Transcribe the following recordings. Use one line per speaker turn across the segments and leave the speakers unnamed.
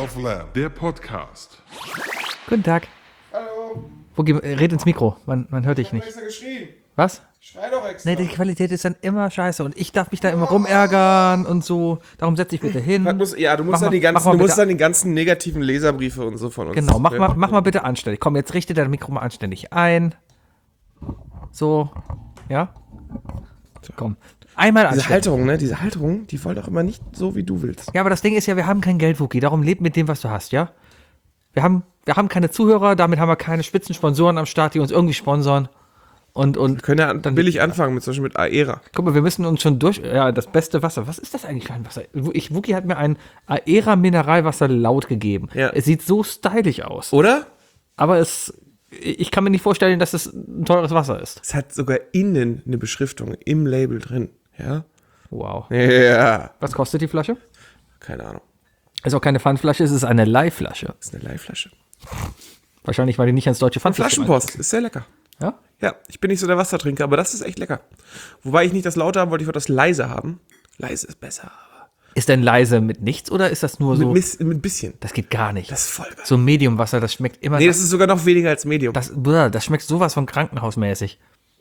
of Lamb, der Podcast.
Guten Tag.
Hallo.
Red ins Mikro, man hört dich
Ich hab
nicht.
extra geschrien.
Was?
Schrei doch extra.
Nee, die Qualität ist dann immer scheiße und ich darf mich da immer rumärgern und so. Darum setz dich bitte hin.
Du musst
Mach
dann
mal
die ganzen negativen Leserbriefe und so von uns.
Genau, mach mal bitte anständig. Komm, jetzt richte dein Mikro mal anständig ein. So, ja? Komm, einmal
Diese
anständig.
Diese Halterung, die wollen doch immer nicht so, wie du willst.
Ja, aber das Ding ist ja, wir haben kein Geld, Wookie. Darum leb mit dem, was du hast, ja? Wir haben keine Zuhörer, damit haben wir keine Spitzensponsoren am Start, die uns irgendwie sponsoren. Und
Wir können ja
dann
billig anfangen, zum Beispiel mit Aera.
Guck mal, wir müssen uns schon durch. Ja, das beste Wasser. Was ist das eigentlich für ein Wasser? Wookie hat mir ein Aera Mineralwasser laut gegeben.
Ja.
Es sieht so stylisch aus.
Oder?
Aber ich kann mir nicht vorstellen, dass es ein teures Wasser ist.
Es hat sogar innen eine Beschriftung im Label drin. Ja?
Wow.
Ja.
Was kostet die Flasche?
Keine Ahnung.
Ist auch keine Pfandflasche, es ist eine Leihflasche.
Das ist eine Leihflasche.
Wahrscheinlich, weil die nicht ans deutsche Pfandflasche
Flaschenpost. Ist sehr lecker.
Ja?
Ja, ich bin nicht so der Wassertrinker, aber das ist echt lecker. Wobei ich nicht das Laute haben wollte, ich wollte das leise haben. Leise ist besser.
Ist denn leise mit nichts oder ist das nur so?
Mit ein bisschen.
Das geht gar nicht.
Das ist voll geil.
So Mediumwasser, das schmeckt immer.
Nee, das ist sogar noch weniger als Medium.
das schmeckt sowas von krankenhausmäßig.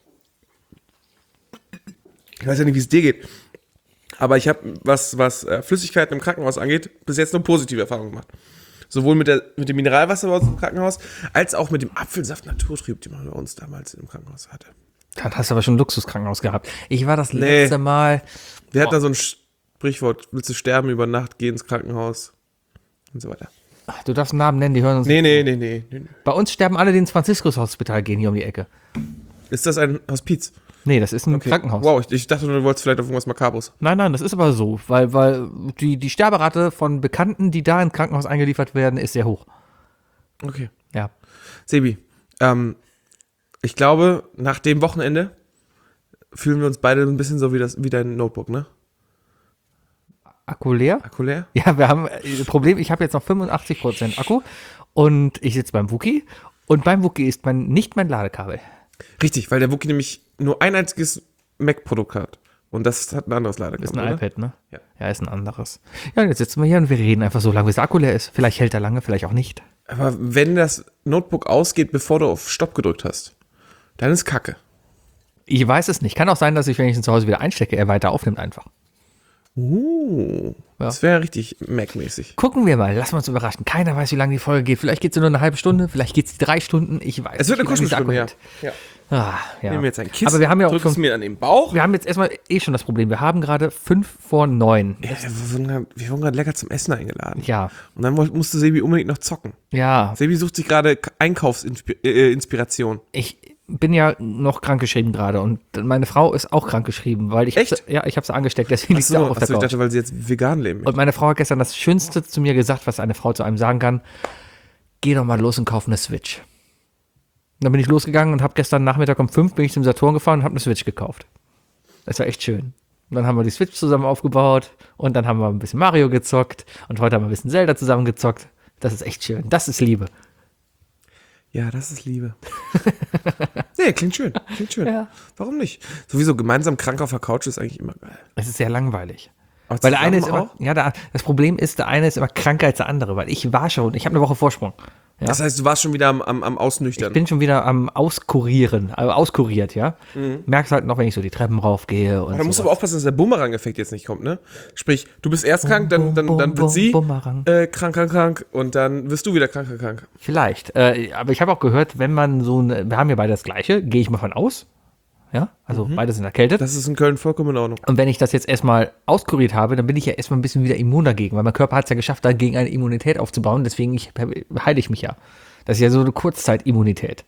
Ich weiß ja nicht, wie es dir geht. Aber ich habe, was Flüssigkeiten im Krankenhaus angeht, bis jetzt nur positive Erfahrungen gemacht. Sowohl mit dem Mineralwasser bei uns im Krankenhaus, als auch mit dem Apfelsaft Naturtrüb, den man bei uns damals im Krankenhaus hatte.
Dann hast du aber schon ein Luxuskrankenhaus gehabt. Ich war das letzte Mal.
Wir hatten da so ein Sprichwort, willst du sterben über Nacht, geh ins Krankenhaus und so weiter.
Du darfst einen Namen nennen, die hören uns.
Nee.
Bei uns sterben alle, die ins Franziskus-Hospital gehen, hier um die Ecke.
Ist das ein Hospiz?
Nee, das ist ein Krankenhaus.
Wow, ich dachte, du wolltest vielleicht auf irgendwas Makabres.
Nein, das ist aber so, weil die Sterberate von Bekannten, die da ins Krankenhaus eingeliefert werden, ist sehr hoch.
Okay.
Ja.
Sebi, ich glaube, nach dem Wochenende fühlen wir uns beide ein bisschen so wie dein Notebook, ne?
Akku leer?
Akku leer?
Ja, wir haben Problem, ich habe jetzt noch 85% Akku und ich sitze beim Wookie und beim Wookie ist nicht mein Ladekabel.
Richtig, weil der Wookie nämlich nur ein einziges Mac-Produkt hat. Und das hat ein anderes Ladekabel.
Ist ein iPad, ne?
Ja.
Ist ein anderes. Ja, und jetzt sitzen wir hier und wir reden einfach so lange, bis der Akku leer ist. Vielleicht hält er lange, vielleicht auch nicht.
Aber wenn das Notebook ausgeht, bevor du auf Stopp gedrückt hast, dann ist Kacke.
Ich weiß es nicht. Kann auch sein, dass ich, wenn ich ihn zu Hause wieder einstecke, er weiter aufnimmt einfach.
Das wäre richtig Mac-mäßig.
Gucken wir mal, lassen wir uns überraschen. Keiner weiß, wie lange die Folge geht. Vielleicht geht sie nur eine halbe Stunde, vielleicht geht sie 3 Stunden. Ich weiß
Es wird eine
nicht, wie lange
Kuschelstunde,
dieser
ja.
Akku
ja.
hält. Ah, ja.
Nehmen wir jetzt ein Kissen,
Aber wir haben ja auch
drück es
schon,
mir an den Bauch.
wir haben jetzt erstmal schon das Problem. Wir haben gerade 5:09.
Ja, wir wurden gerade lecker zum Essen eingeladen.
Ja.
Und dann musste Sebi unbedingt noch zocken.
Ja,
Sebi sucht sich gerade Einkaufsinspiration.
ich bin ja noch krankgeschrieben gerade und meine Frau ist auch krankgeschrieben, weil ich
Echt?
Ich habe sie angesteckt, deswegen liegt sie auch auf der
ich
Couch.
dachte, weil sie jetzt vegan leben möchte.
Und meine Frau hat gestern das Schönste zu mir gesagt, was eine Frau zu einem sagen kann: Geh doch mal los und kauf eine Switch. Und dann bin ich losgegangen und habe gestern Nachmittag um 5 bin ich zum Saturn gefahren und habe eine Switch gekauft. Das war echt schön. Und dann haben wir die Switch zusammen aufgebaut und dann haben wir ein bisschen Mario gezockt und heute haben wir ein bisschen Zelda zusammen gezockt. Das ist echt schön. Das ist Liebe.
Ja, das ist Liebe. Nee, klingt schön.
Ja.
Warum nicht? Sowieso gemeinsam krank auf der Couch ist eigentlich immer geil.
Es ist sehr langweilig.
Aber
Weil der eine ist
zusammen
immer, das Problem ist, der eine ist immer kranker als der andere, weil ich habe eine Woche Vorsprung. Ja?
Das heißt, du warst schon wieder am Ausnüchtern.
Ich bin schon wieder am auskuriert, ja. Merkst halt noch, wenn ich so die Treppen raufgehe und
Da musst du
sowas.
aber aufpassen, dass der Bumerang-Effekt jetzt nicht kommt, ne? Sprich, du bist erst krank, dann wird sie
Bumerang.
krank und dann wirst du wieder krank.
Vielleicht. Aber ich habe auch gehört, wenn man wir haben ja beide das Gleiche, gehe ich mal von aus. Ja, also beide sind erkältet.
Das ist in Köln vollkommen in Ordnung.
Und wenn ich das jetzt erstmal auskuriert habe, dann bin ich ja erstmal ein bisschen wieder immun dagegen, weil mein Körper hat es ja geschafft, dagegen eine Immunität aufzubauen. Deswegen heile ich mich ja. Das ist ja so eine Kurzzeitimmunität.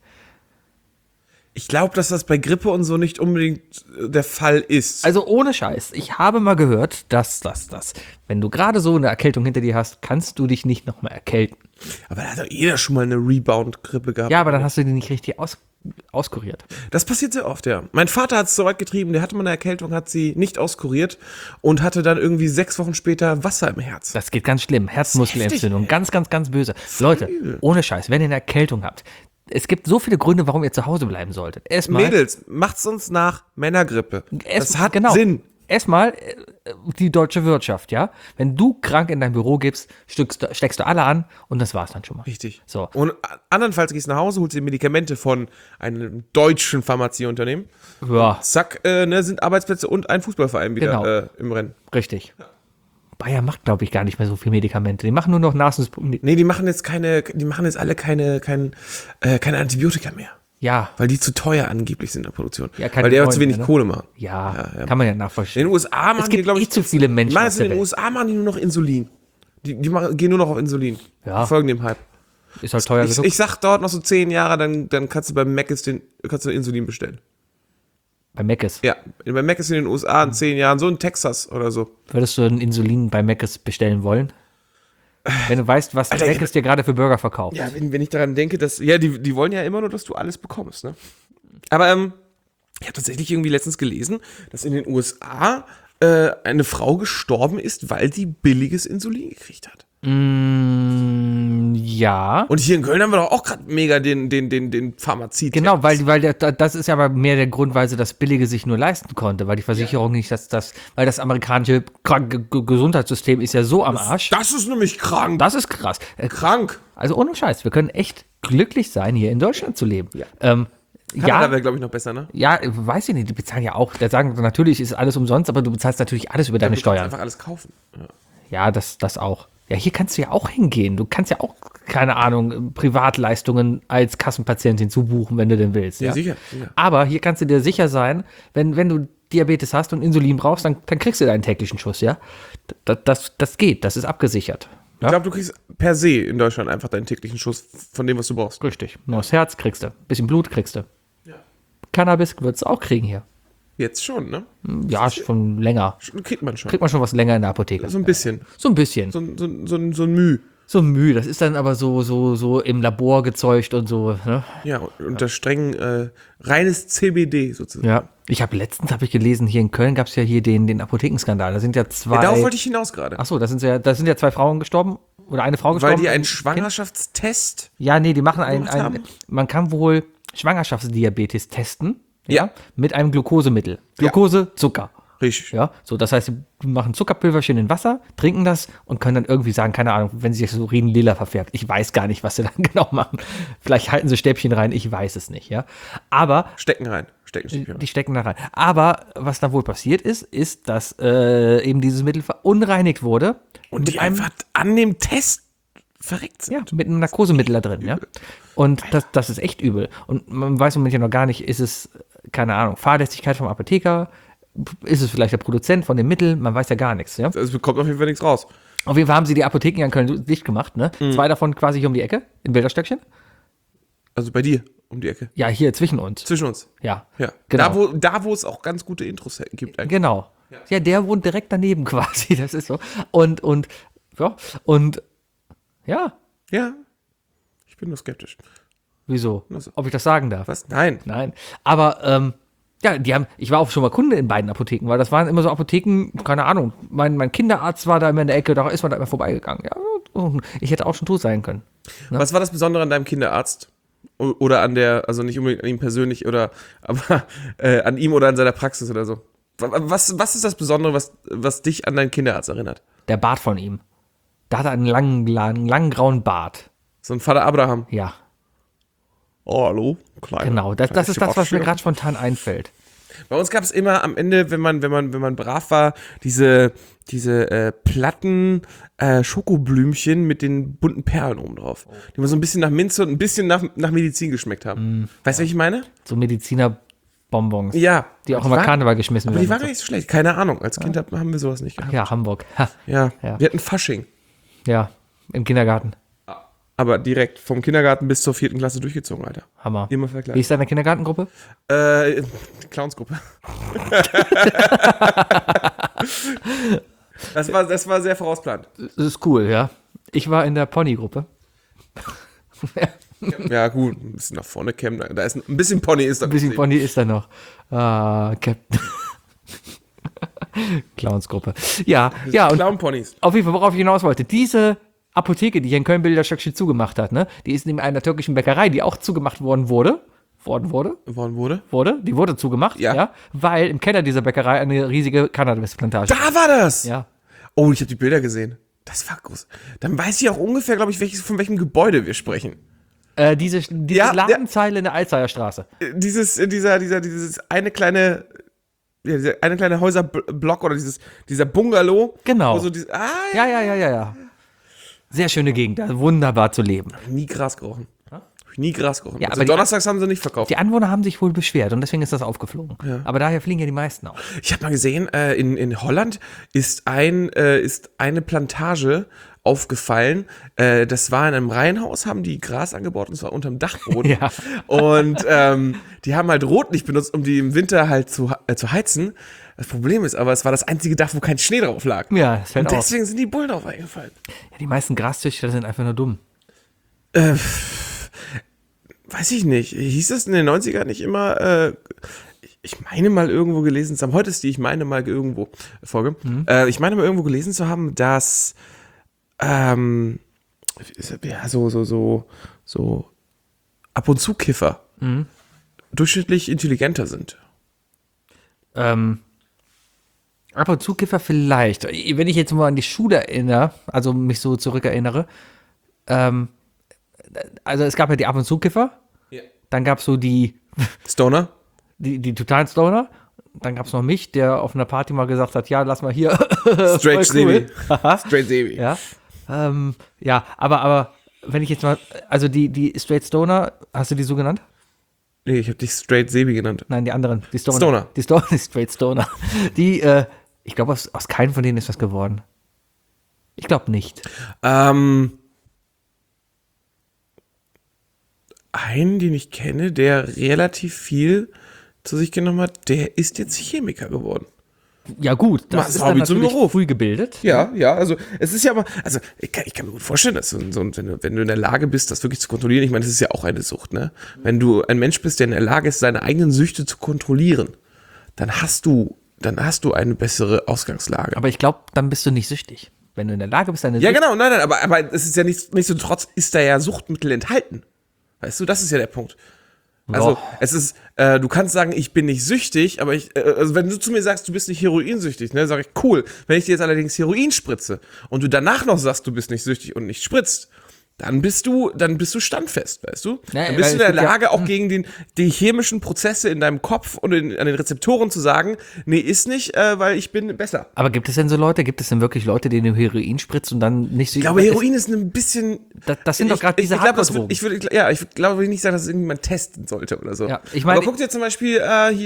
Ich glaube, dass das bei Grippe und so nicht unbedingt der Fall ist.
Also ohne Scheiß. Ich habe mal gehört, dass wenn du gerade so eine Erkältung hinter dir hast, kannst du dich nicht nochmal erkälten.
Aber da hat doch jeder schon mal eine Rebound-Grippe gehabt.
Ja, aber dann hast du die nicht richtig auskuriert.
Das passiert sehr oft, ja. Mein Vater hat es so weit getrieben, der hatte mal eine Erkältung, hat sie nicht auskuriert und hatte dann irgendwie 6 Wochen später Wasser im Herz.
Das geht ganz schlimm. Herzmuskelentzündung. Ganz, ganz, ganz böse. Leute, ohne Scheiß, wenn ihr eine Erkältung habt, es gibt so viele Gründe, warum ihr zu Hause bleiben solltet. Erstmal,
Mädels, macht's uns nach Männergrippe. Das hat
genau.
Sinn.
Erstmal, die deutsche Wirtschaft, ja. Wenn du krank in dein Büro gibst, steckst du alle an und das war's dann schon mal.
Richtig.
So.
Und andernfalls gehst du nach Hause, holst dir Medikamente von einem deutschen Pharmazieunternehmen.
Ja,
Zack, sind Arbeitsplätze und ein Fußballverein wieder
Genau.
im Rennen.
richtig. Bayer macht, glaube ich, gar nicht mehr so viel Medikamente. Die machen nur noch Nasenspray.
Nee, die machen jetzt alle keine Antibiotika mehr.
Ja,
Weil die zu teuer angeblich sind in der Produktion.
Ja, keine
weil die aber
neuen
zu wenig
mehr, ne?
Kohle machen.
ja,
Ja.
kann man ja
In
nachvollziehen.
den USA machen
Es gibt
glaube ich,
zu viele Menschen auf
Meinst du,
der
in den
Welt.
USA machen die nur noch Insulin? Gehen nur noch auf Insulin.
Ja.
Die folgen dem Hype.
Ist halt teuer genug.
Ich sag, dauert noch so 10 Jahre, dann kannst du beim Mc's kannst du Insulin bestellen.
Bei Mc's.
Ja, bei Mc's in den USA in 10 Jahren, so in Texas oder so.
Würdest du ein Insulin bei Mc's bestellen wollen? Wenn du weißt, was
Alter,
Mc's dir gerade für Burger verkauft.
Ja, wenn ich daran denke, dass, die wollen ja immer nur, dass du alles bekommst, ne? Aber, ich habe tatsächlich irgendwie letztens gelesen, dass in den USA eine Frau gestorben ist, weil sie billiges Insulin gekriegt hat.
Ja.
Und hier in Köln haben wir doch auch gerade mega den Pharmazie.
Genau, weil das ist ja aber mehr der Grund, weil sie das Billige sich nur leisten konnte, weil die Versicherung nicht, weil das amerikanische Gesundheitssystem ist ja so am Arsch.
Das ist nämlich krank.
Das ist krass.
Krank.
Also ohne Scheiß, wir können echt glücklich sein, hier in Deutschland zu leben.
Ja.
Ja,
wäre, glaube ich, noch besser, ne?
ja, weiß ich nicht, die bezahlen ja auch. Der sagen, natürlich ist alles umsonst, aber du bezahlst natürlich alles über deine
Du kannst
Steuern.
einfach alles kaufen. Ja.
Ja, das auch. Ja, hier kannst du ja auch hingehen. Du kannst ja auch, keine Ahnung, Privatleistungen als Kassenpatient hinzubuchen, wenn du denn willst. Ja,
sicher.
Aber hier kannst du dir sicher sein, wenn du Diabetes hast und Insulin brauchst, dann kriegst du deinen täglichen Schuss, ja. Das geht, das ist abgesichert.
Ich glaube, du kriegst per se in Deutschland einfach deinen täglichen Schuss von dem, was du brauchst.
Richtig. Neues Herz kriegst du. Bisschen Blut kriegst du. Ja. Cannabis würdest du auch kriegen hier.
Jetzt schon, ne?
Ja, schon länger.
Kriegt man schon.
Kriegt man schon was länger in der Apotheke.
So ein bisschen.
So ein bisschen.
So ein Müh.
So Mühe. Das ist dann aber so im Labor gezeugt und so, ne?
Ja, unter strengen, reines CBD sozusagen.
Ja. Letztens habe ich gelesen, hier in Köln gab es ja hier den Apothekenskandal. Da sind ja zwei.
Ja, darauf wollte ich hinaus gerade.
Achso, da sind ja zwei Frauen gestorben oder eine Frau gestorben.
Weil die einen Schwangerschaftstest.
Ja, nee, die machen
gemacht haben?
man kann wohl Schwangerschaftsdiabetes testen.
Ja.
Mit einem Glukosemittel. Glukose, Zucker.
Richtig.
Ja, so, das heißt, sie machen Zuckerpülverchen in Wasser, trinken das und können dann irgendwie sagen, keine Ahnung, wenn sich das Urin lila verfärbt. Ich weiß gar nicht, was sie dann genau machen. Vielleicht halten sie Stäbchen rein, ich weiß es nicht, ja. Aber
Stecken rein.
die stecken da rein. Aber was da wohl passiert ist, dass eben dieses Mittel verunreinigt wurde.
Und die einfach an dem Test verreckt sind.
Ja, mit einem Narkosemittel da drin, ja. Und das ist echt übel. Und man weiß im Moment ja noch gar nicht, ist es, keine Ahnung, Fahrlässigkeit vom Apotheker, ist es vielleicht der Produzent von dem Mittel, man weiß ja gar nichts, ja.
Es bekommt auf jeden Fall nichts raus.
Auf jeden Fall haben sie die Apotheken ja in Köln dicht gemacht, ne? 2 davon quasi hier um die Ecke, in Bilderstöckchen.
Also bei dir um die Ecke.
Ja, hier zwischen uns.
Zwischen uns.
Ja,
Ja.
genau.
Da, wo es auch ganz gute Intros gibt eigentlich.
Genau. Ja, der wohnt direkt daneben quasi, das ist so. Und ja,
Ja. Ich bin nur skeptisch.
wieso?
Also.
Ob ich das sagen darf?
Was? Nein.
Nein. Aber, ja, ich war auch schon mal Kunde in beiden Apotheken, weil das waren immer so Apotheken, keine Ahnung, mein Kinderarzt war da immer in der Ecke, da ist man da immer vorbeigegangen. Ja, ich hätte auch schon tot sein können.
Was war das Besondere an deinem Kinderarzt? Oder also nicht unbedingt an ihm persönlich, aber an ihm oder an seiner Praxis oder so? Was ist das Besondere, was dich an deinen Kinderarzt erinnert?
Der Bart von ihm. Da hat er einen langen grauen Bart.
So ein Vater Abraham.
Ja,
Oh, hallo? Kleine,
genau. Das ist das, was mir gerade spontan einfällt.
Bei uns gab es immer am Ende, wenn man brav war, diese platten Schokoblümchen mit den bunten Perlen oben drauf. Die immer so ein bisschen nach Minze und ein bisschen nach Medizin geschmeckt haben. Weißt du, was ich meine?
So Medizinerbonbons.
Ja.
Die auch immer Karneval geschmissen
Aber die
werden.
waren gar nicht so schlecht. Keine Ahnung. Als Kind haben wir sowas nicht gehabt.
Ja, Hamburg. Ha.
Ja.
Ja.
Wir hatten Fasching.
Ja, im Kindergarten.
Aber direkt vom Kindergarten bis zur 4. Klasse durchgezogen, Alter.
Hammer.
Immer
Wie
vergleichen.
ist deine Kindergartengruppe?
Clownsgruppe. Das war sehr vorausplant.
Das ist cool, ja. Ich war in der Ponygruppe.
Ja, gut, ein bisschen nach vorne kämmen. Da ist ein bisschen Pony ist da.
Ein bisschen Pony ist da noch. Captain. Clownsgruppe. Ja, und
Clown-Ponys.
auf jeden Fall, worauf ich hinaus wollte. Diese Apotheke, die hier in Köln-Bilderstöckchen zugemacht hat, ne? Die ist neben einer türkischen Bäckerei, die auch zugemacht worden wurde. worden wurde. Die wurde zugemacht,
Ja.
weil im Keller dieser Bäckerei eine riesige Cannabisplantage
Da war das!
Ja.
Oh, ich habe die Bilder gesehen. Das war groß. Dann weiß ich auch ungefähr, glaube ich, von welchem Gebäude wir sprechen.
Diese
Ja,
Ladenzeile in der Alzheimer Straße.
Dieses eine kleine, ja, dieser eine kleine Häuserblock oder dieser Bungalow.
Genau.
Wo so
Ja. Sehr schöne Gegend, da wunderbar zu leben.
Nie Gras gerochen. Nie Gras gerochen.
Ja,
Also
aber die-
donnerstags haben sie nicht verkauft.
Die Anwohner haben sich wohl beschwert und deswegen ist das aufgeflogen. Aber daher fliegen ja die meisten auch.
Ich habe mal gesehen, in Holland ist eine Plantage aufgefallen. Das war in einem Reihenhaus, haben die Gras angebaut und zwar unterm Dachboden.
Ja.
Und die haben halt Rotlicht benutzt, um die im Winter halt zu heizen. Das Problem ist aber, es war das einzige Dach, wo kein Schnee drauf lag.
Ja, das fällt
Und
auf.
deswegen sind die Bullen drauf eingefallen.
Ja, die meisten Graszüchter sind einfach nur dumm.
Weiß ich nicht. Hieß es in den 90ern nicht immer, ich meine mal irgendwo gelesen zu haben, heute ist die Ich meine mal irgendwo Folge, ich meine mal irgendwo gelesen zu haben, dass so ab und zu Kiffer durchschnittlich intelligenter sind.
Ab und zu Kiffer vielleicht. Wenn ich jetzt mal an die Schule erinnere, also mich so zurückerinnere, also es gab ja die Ab und zu Kiffer,
Ja.
dann gab es so die
Stoner?
die totalen Stoner, dann gab es noch mich, der auf einer Party mal gesagt hat, ja, lass mal hier.
Straight
voll cool.
Sebi. Straight Sebi.
Ja, ja, aber wenn ich jetzt mal, also die Straight Stoner, hast du die so genannt?
Nee, ich habe dich Straight Sebi genannt.
Nein, die anderen. Die Stoner.
Stoner.
Die Straight Stoner. Die, ich glaube, aus keinem von denen ist was geworden. Ich glaube nicht.
Einen, den ich kenne, der relativ viel zu sich genommen hat, der ist jetzt Chemiker geworden.
Ja gut,
Mach
das ist
Hobby
dann
zum
natürlich
Beruf.
früh gebildet.
Ja, also es ist ja aber, also ich kann mir gut vorstellen, dass wenn du in der Lage bist, das wirklich zu kontrollieren, ich meine, das ist ja auch eine Sucht, ne? Wenn du ein Mensch bist, der in der Lage ist, seine eigenen Süchte zu kontrollieren, dann hast du eine bessere Ausgangslage.
Aber ich glaube, dann bist du nicht süchtig. Wenn du in der Lage bist, deine
Ja,
Süchte-
genau, nein, aber es ist ja nichtsdestotrotz ist da ja Suchtmittel enthalten. Weißt du, das ist ja der Punkt. Also,
Doch.
es ist, du kannst sagen, ich bin nicht süchtig, aber also wenn du zu mir sagst, du bist nicht heroinsüchtig, ne, sage ich, cool. Wenn ich dir jetzt allerdings Heroin spritze und du danach noch sagst, du bist nicht süchtig und nicht spritzt, dann bist du standfest, weißt du?
Ja,
Dann bist
weil
du in der
es gibt ja-
Lage, auch gegen die chemischen Prozesse in deinem Kopf und an den Rezeptoren zu sagen, nee, ist nicht, weil ich bin besser.
Aber gibt es denn so Leute, gibt es denn wirklich Leute, denen du Heroin spritzt und dann nicht so...
Ich glaube, Heroin ist ein bisschen.
Das sind doch gerade diese
ich glaube,
Hardcore-Drogen.
ich würde nicht sagen, dass es irgendjemand testen sollte oder so.
Ja, ich meine-
aber guck dir zum Beispiel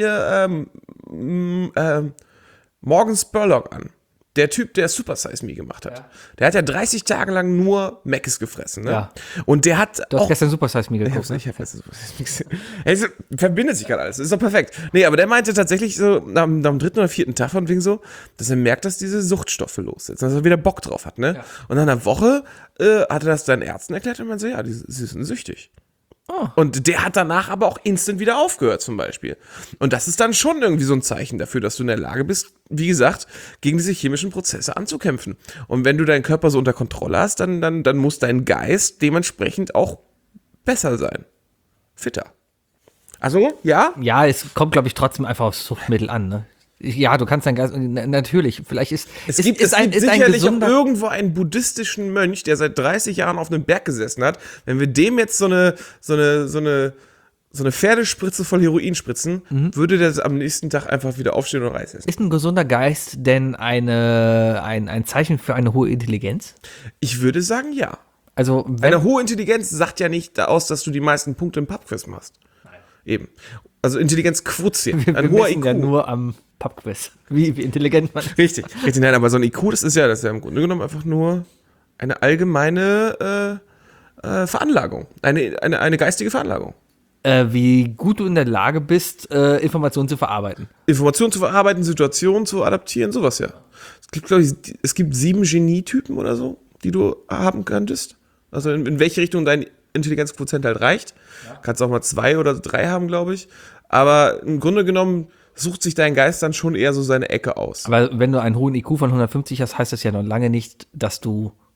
Morgan Spurlock an. Der Typ, der Super Size Me gemacht hat. Der hat ja 30 Tage lang nur Mc's gefressen. Ne?
Ja.
Und der hat
Du hast
auch.
gestern Super Size Me
Ich
geguckt.
hab's nicht, ich hab jetzt Super Size Me gesehen. Es verbindet sich gerade alles. Das ist doch perfekt. Nee, aber der meinte tatsächlich so am dritten oder vierten Tag von wegen so, dass er merkt, dass diese Suchtstoffe lossetzen, dass er wieder Bock drauf hat. Ne? Und nach einer Woche hat er das seinen Ärzten erklärt und meinte so, ja, sie sind süchtig. Und der hat danach aber auch instant wieder aufgehört, zum Beispiel. Und das ist dann schon irgendwie so ein Zeichen dafür, dass du in der Lage bist, wie gesagt, gegen diese chemischen Prozesse anzukämpfen. Und wenn du deinen Körper so unter Kontrolle hast, dann muss dein Geist dementsprechend auch besser sein. Fitter. Also, ja,
Ja, es kommt, glaube ich, trotzdem einfach aufs Suchtmittel an. Ne? Ja, du kannst dein Geist... Natürlich, vielleicht ist...
es gibt sicherlich auch irgendwo einen buddhistischen Mönch, der seit 30 Jahren auf einem Berg gesessen hat. Wenn wir dem jetzt so eine Pferdespritze voll Heroin spritzen, würde der am nächsten Tag einfach wieder aufstehen und Reis essen.
Ist ein gesunder Geist denn ein Zeichen für eine hohe Intelligenz?
Ich würde sagen, ja.
Also, wenn,
Eine hohe Intelligenz sagt ja nicht aus, dass du die meisten Punkte im Pubquiz machst. Nein. Eben. Also Intelligenzquotient.
wir
Ein hoher
messen
IQ.
ja nur am Pubquiz, wie intelligent man ist.
Richtig. Nein, aber so ein IQ, das ist ja im Grunde genommen einfach nur eine allgemeine Veranlagung. Eine geistige Veranlagung.
Wie gut du in der Lage bist, Informationen zu verarbeiten.
Informationen zu verarbeiten, Situationen zu adaptieren, sowas ja. Es gibt 7 Genietypen oder so, die du haben könntest. Also in welche Richtung dein Intelligenzquotient halt reicht. Kannst auch mal 2 oder 3 haben, glaube ich. Aber im Grunde genommen sucht sich dein Geist dann schon eher so seine Ecke aus.
Aber wenn du einen hohen IQ von 150 hast, heißt das ja noch lange nicht, dass du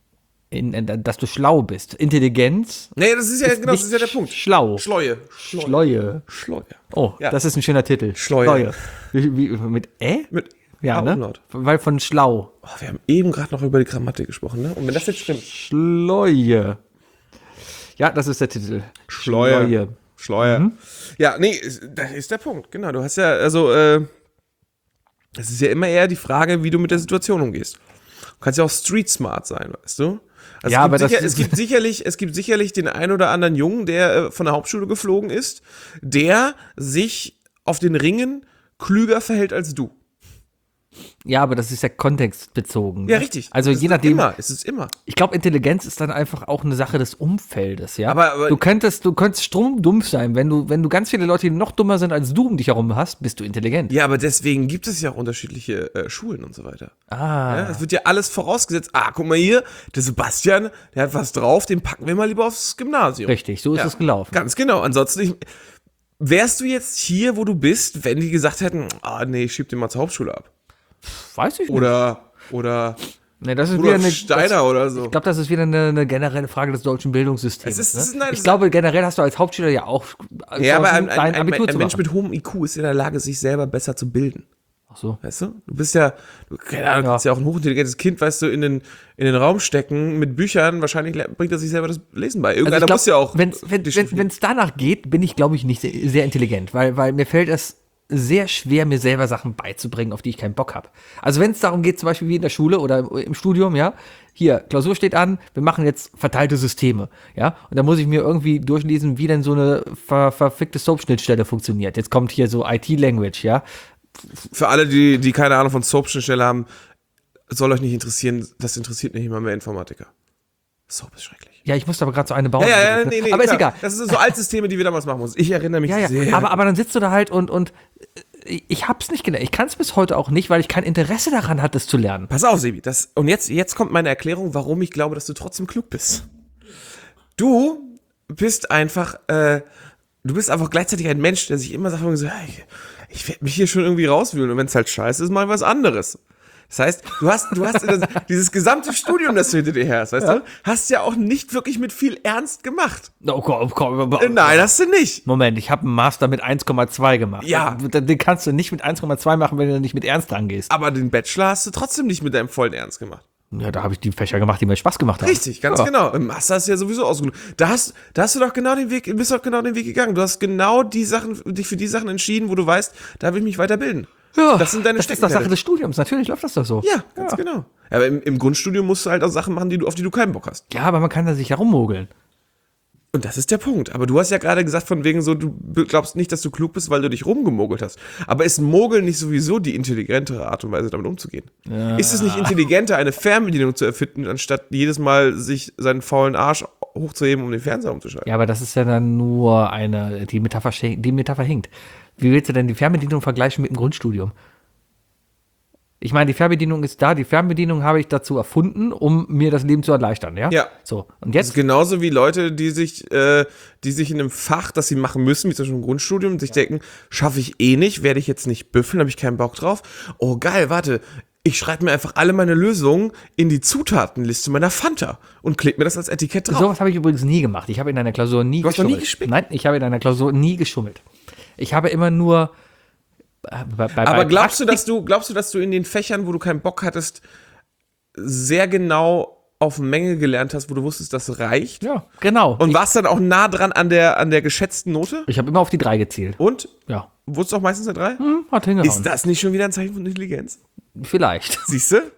dass du schlau bist. Intelligenz.
Nee, das ist ja,
ist
genau, das
nicht
ist ja der Punkt.
Schlau.
Schleue.
Schleue.
Oh,
Oh, das ist ein schöner Titel.
Schleue.
Mit
Mit
Ja, ne?
Umlaut.
Weil von schlau.
Oh, wir haben eben gerade noch über die Grammatik gesprochen, ne? Und wenn das jetzt stimmt.
Schleue. Ja, das ist der Titel.
Schleue. Ja, nee, das ist der Punkt. Genau, du hast ja, also, es ist ja immer eher die Frage, wie du mit der Situation umgehst. Du kannst ja auch street smart sein, weißt du? Also
Ja, aber
es gibt sicherlich den einen oder anderen Jungen, der von der Hauptschule geflogen ist, der sich auf den Ringen klüger verhält als du.
Ja, aber das ist ja kontextbezogen.
Ja,
ne?
richtig.
Also
Es
je
ist
nachdem.
Es ist immer.
Ich glaube, Intelligenz ist dann einfach auch eine Sache des Umfeldes, ja.
Aber-
du könntest dumpf sein. Wenn du ganz viele Leute, die noch dummer sind als du um dich herum hast, bist du intelligent.
Ja, aber deswegen gibt es ja auch unterschiedliche Schulen und so weiter.
Ah.
Ja, es wird ja alles vorausgesetzt. Guck mal hier, der Sebastian, der hat was drauf, den packen wir mal lieber aufs Gymnasium.
Richtig, so ist es gelaufen.
Ganz genau. Ansonsten wärst du jetzt hier, wo du bist, wenn die gesagt hätten, nee, ich schieb den mal zur Hauptschule ab.
Weiß ich nicht.
Oder
Nee, das ist wieder
Rudolf
eine
Steiner oder so.
Ich glaube, das ist wieder eine generelle Frage des deutschen Bildungssystems.
Es ist-
ne?
nein,
Ich
es-
glaube, generell hast du als Hauptschüler ja auch
Ja, aber
Chancen,
ein
Abitur zu
Mensch
machen.
mit hohem IQ ist in der Lage, sich selber besser zu bilden.
Ach so.
Weißt du? Du bist ja, keine Ahnung, du kannst ja auch ein hochintelligentes Kind, weißt du, in den Raum stecken mit Büchern. Wahrscheinlich bringt er sich selber das Lesen bei. Irgendeiner
Also ich
muss ja auch.
wenn es danach geht, bin ich, glaube ich, nicht sehr intelligent, weil mir fällt es sehr schwer, mir selber Sachen beizubringen, auf die ich keinen Bock habe. Also wenn es darum geht, zum Beispiel wie in der Schule oder im Studium, ja, hier, Klausur steht an, wir machen jetzt verteilte Systeme, ja, und da muss ich mir irgendwie durchlesen, wie denn so eine verfickte Soap-Schnittstelle funktioniert. Jetzt kommt hier so IT-Language, ja.
Für alle, die keine Ahnung von Soap-Schnittstelle haben, soll euch nicht interessieren, das interessiert nicht immer mehr Informatiker. Soap ist schrecklich.
Ja, ich musste aber gerade so eine bauen.
Ja,
ne?
nee,
aber ist
klar.
egal.
Das sind so Altsysteme, die wir damals machen mussten. Ich erinnere mich
Ja,
sehr.
aber dann sitzt du da halt und ich hab's nicht gelernt. Ich kann es bis heute auch nicht, weil ich kein Interesse daran hatte, es zu lernen.
Pass auf, Sebi. Und jetzt kommt meine Erklärung, warum ich glaube, dass du trotzdem klug bist. Du bist einfach gleichzeitig ein Mensch, der sich immer sagt, hey, ich werde mich hier schon irgendwie rauswühlen und wenn es halt scheiße ist, mal was anderes. Das heißt, du hast dieses gesamte Studium, das du hinter dir her hast, weißt du, hast ja auch nicht wirklich mit viel Ernst gemacht.
Oh Gott.
Nein, hast du nicht.
Moment, ich habe einen Master mit 1,2 gemacht.
Ja.
Den kannst du nicht mit 1,2 machen, wenn du nicht mit Ernst rangehst.
Aber den Bachelor hast du trotzdem nicht mit deinem vollen Ernst gemacht.
Ja, da habe ich die Fächer gemacht, die mir Spaß gemacht haben.
Richtig, ganz genau. Im Master hast du ja sowieso ausgesucht. Da hast du doch genau den Weg, bist doch genau den Weg gegangen. Du hast genau dich für die Sachen entschieden, wo du weißt, da will ich mich weiterbilden.
Ja,
Das sind deine
das ist doch Sache
Steckenpferde.
des Studiums. Natürlich läuft das doch so.
Ja, ganz genau. Aber im Grundstudium musst du halt auch Sachen machen, auf die du keinen Bock hast.
Ja, aber man kann da sich herummogeln.
Und das ist der Punkt. Aber du hast ja gerade gesagt, von wegen so, du glaubst nicht, dass du klug bist, weil du dich rumgemogelt hast. Aber ist Mogeln nicht sowieso die intelligentere Art und Weise, damit umzugehen? Ja. Ist es nicht intelligenter, eine Fernbedienung zu erfinden, anstatt jedes Mal sich seinen faulen Arsch hochzuheben, um den Fernseher umzuschalten?
Ja, aber das ist ja dann nur die Metapher hinkt. Wie willst du denn die Fernbedienung vergleichen mit dem Grundstudium? Ich meine, die Fernbedienung ist da. Die Fernbedienung habe ich dazu erfunden, um mir das Leben zu erleichtern, ja?
Ja.
So, und
Das ist
jetzt?
genauso wie Leute, die sich in einem Fach, das sie machen müssen, wie zum Beispiel im Grundstudium, sich denken, schaffe ich eh nicht, werde ich jetzt nicht büffeln, habe ich keinen Bock drauf. Oh geil, warte, ich schreibe mir einfach alle meine Lösungen in die Zutatenliste meiner Fanta und klebe mir das als Etikett drauf.
Sowas habe ich übrigens nie gemacht. Ich habe in einer Klausur nie
Du hast noch nie
geschummelt.
gespickt?
Nein, ich habe in einer Klausur nie geschummelt. Ich habe immer nur
Aber glaubst du, dass du in den Fächern, wo du keinen Bock hattest, sehr genau auf Menge gelernt hast, wo du wusstest, das reicht?
Ja, genau.
Und warst dann auch nah dran an der geschätzten Note?
Ich habe immer auf die 3 gezielt.
Und?
Ja.
Wurdest du auch meistens eine 3?
Hat hingehauen.
Ist das nicht schon wieder ein Zeichen von Intelligenz?
Vielleicht.
Siehst du?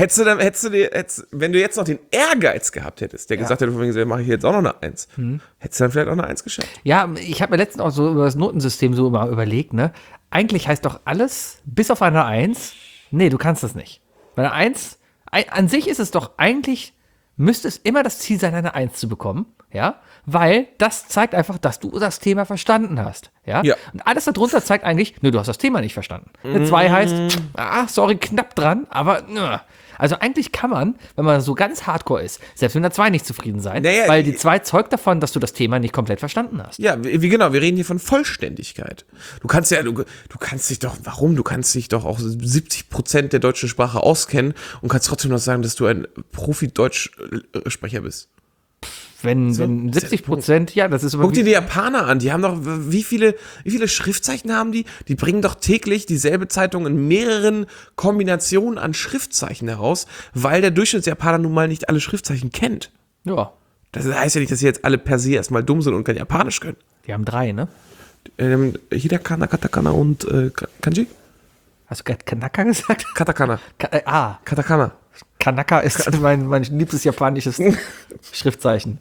Wenn du jetzt noch den Ehrgeiz gehabt hättest, der gesagt hätte, mache ich jetzt auch noch eine 1, hättest du dann vielleicht auch eine 1 geschafft.
Ja, ich habe mir letztens auch so über das Notensystem so mal überlegt, ne? Eigentlich heißt doch alles, bis auf eine 1, nee, du kannst das nicht. Bei einer 1, an sich ist es doch eigentlich, müsste es immer das Ziel sein, eine 1 zu bekommen, ja? Weil das zeigt einfach, dass du das Thema verstanden hast, ja?
Ja.
Und alles darunter zeigt eigentlich, du hast das Thema nicht verstanden. Eine 2 heißt, sorry, knapp dran, aber, Also eigentlich kann man, wenn man so ganz hardcore ist, selbst mit einer 2 nicht zufrieden sein,
Naja,
weil die 2 zeugt davon, dass du das Thema nicht komplett verstanden hast.
Ja, wir reden hier von Vollständigkeit. Du kannst dich doch auch 70% der deutschen Sprache auskennen und kannst trotzdem noch sagen, dass du ein Profi-Deutsch-Sprecher bist.
Wenn 70%, ja, das ist
Guck dir die Japaner an, die haben doch, wie viele Schriftzeichen haben die? Die bringen doch täglich dieselbe Zeitung in mehreren Kombinationen an Schriftzeichen heraus, weil der Durchschnittsjapaner nun mal nicht alle Schriftzeichen kennt.
Ja,
Das heißt ja nicht, dass sie jetzt alle per se erstmal dumm sind und kein Japanisch können.
die haben 3, ne?
Hiragana, Katakana und Kanji?
Hast du gerade Kanaka gesagt?
Katakana. Katakana.
Kanaka ist mein liebstes japanisches Schriftzeichen.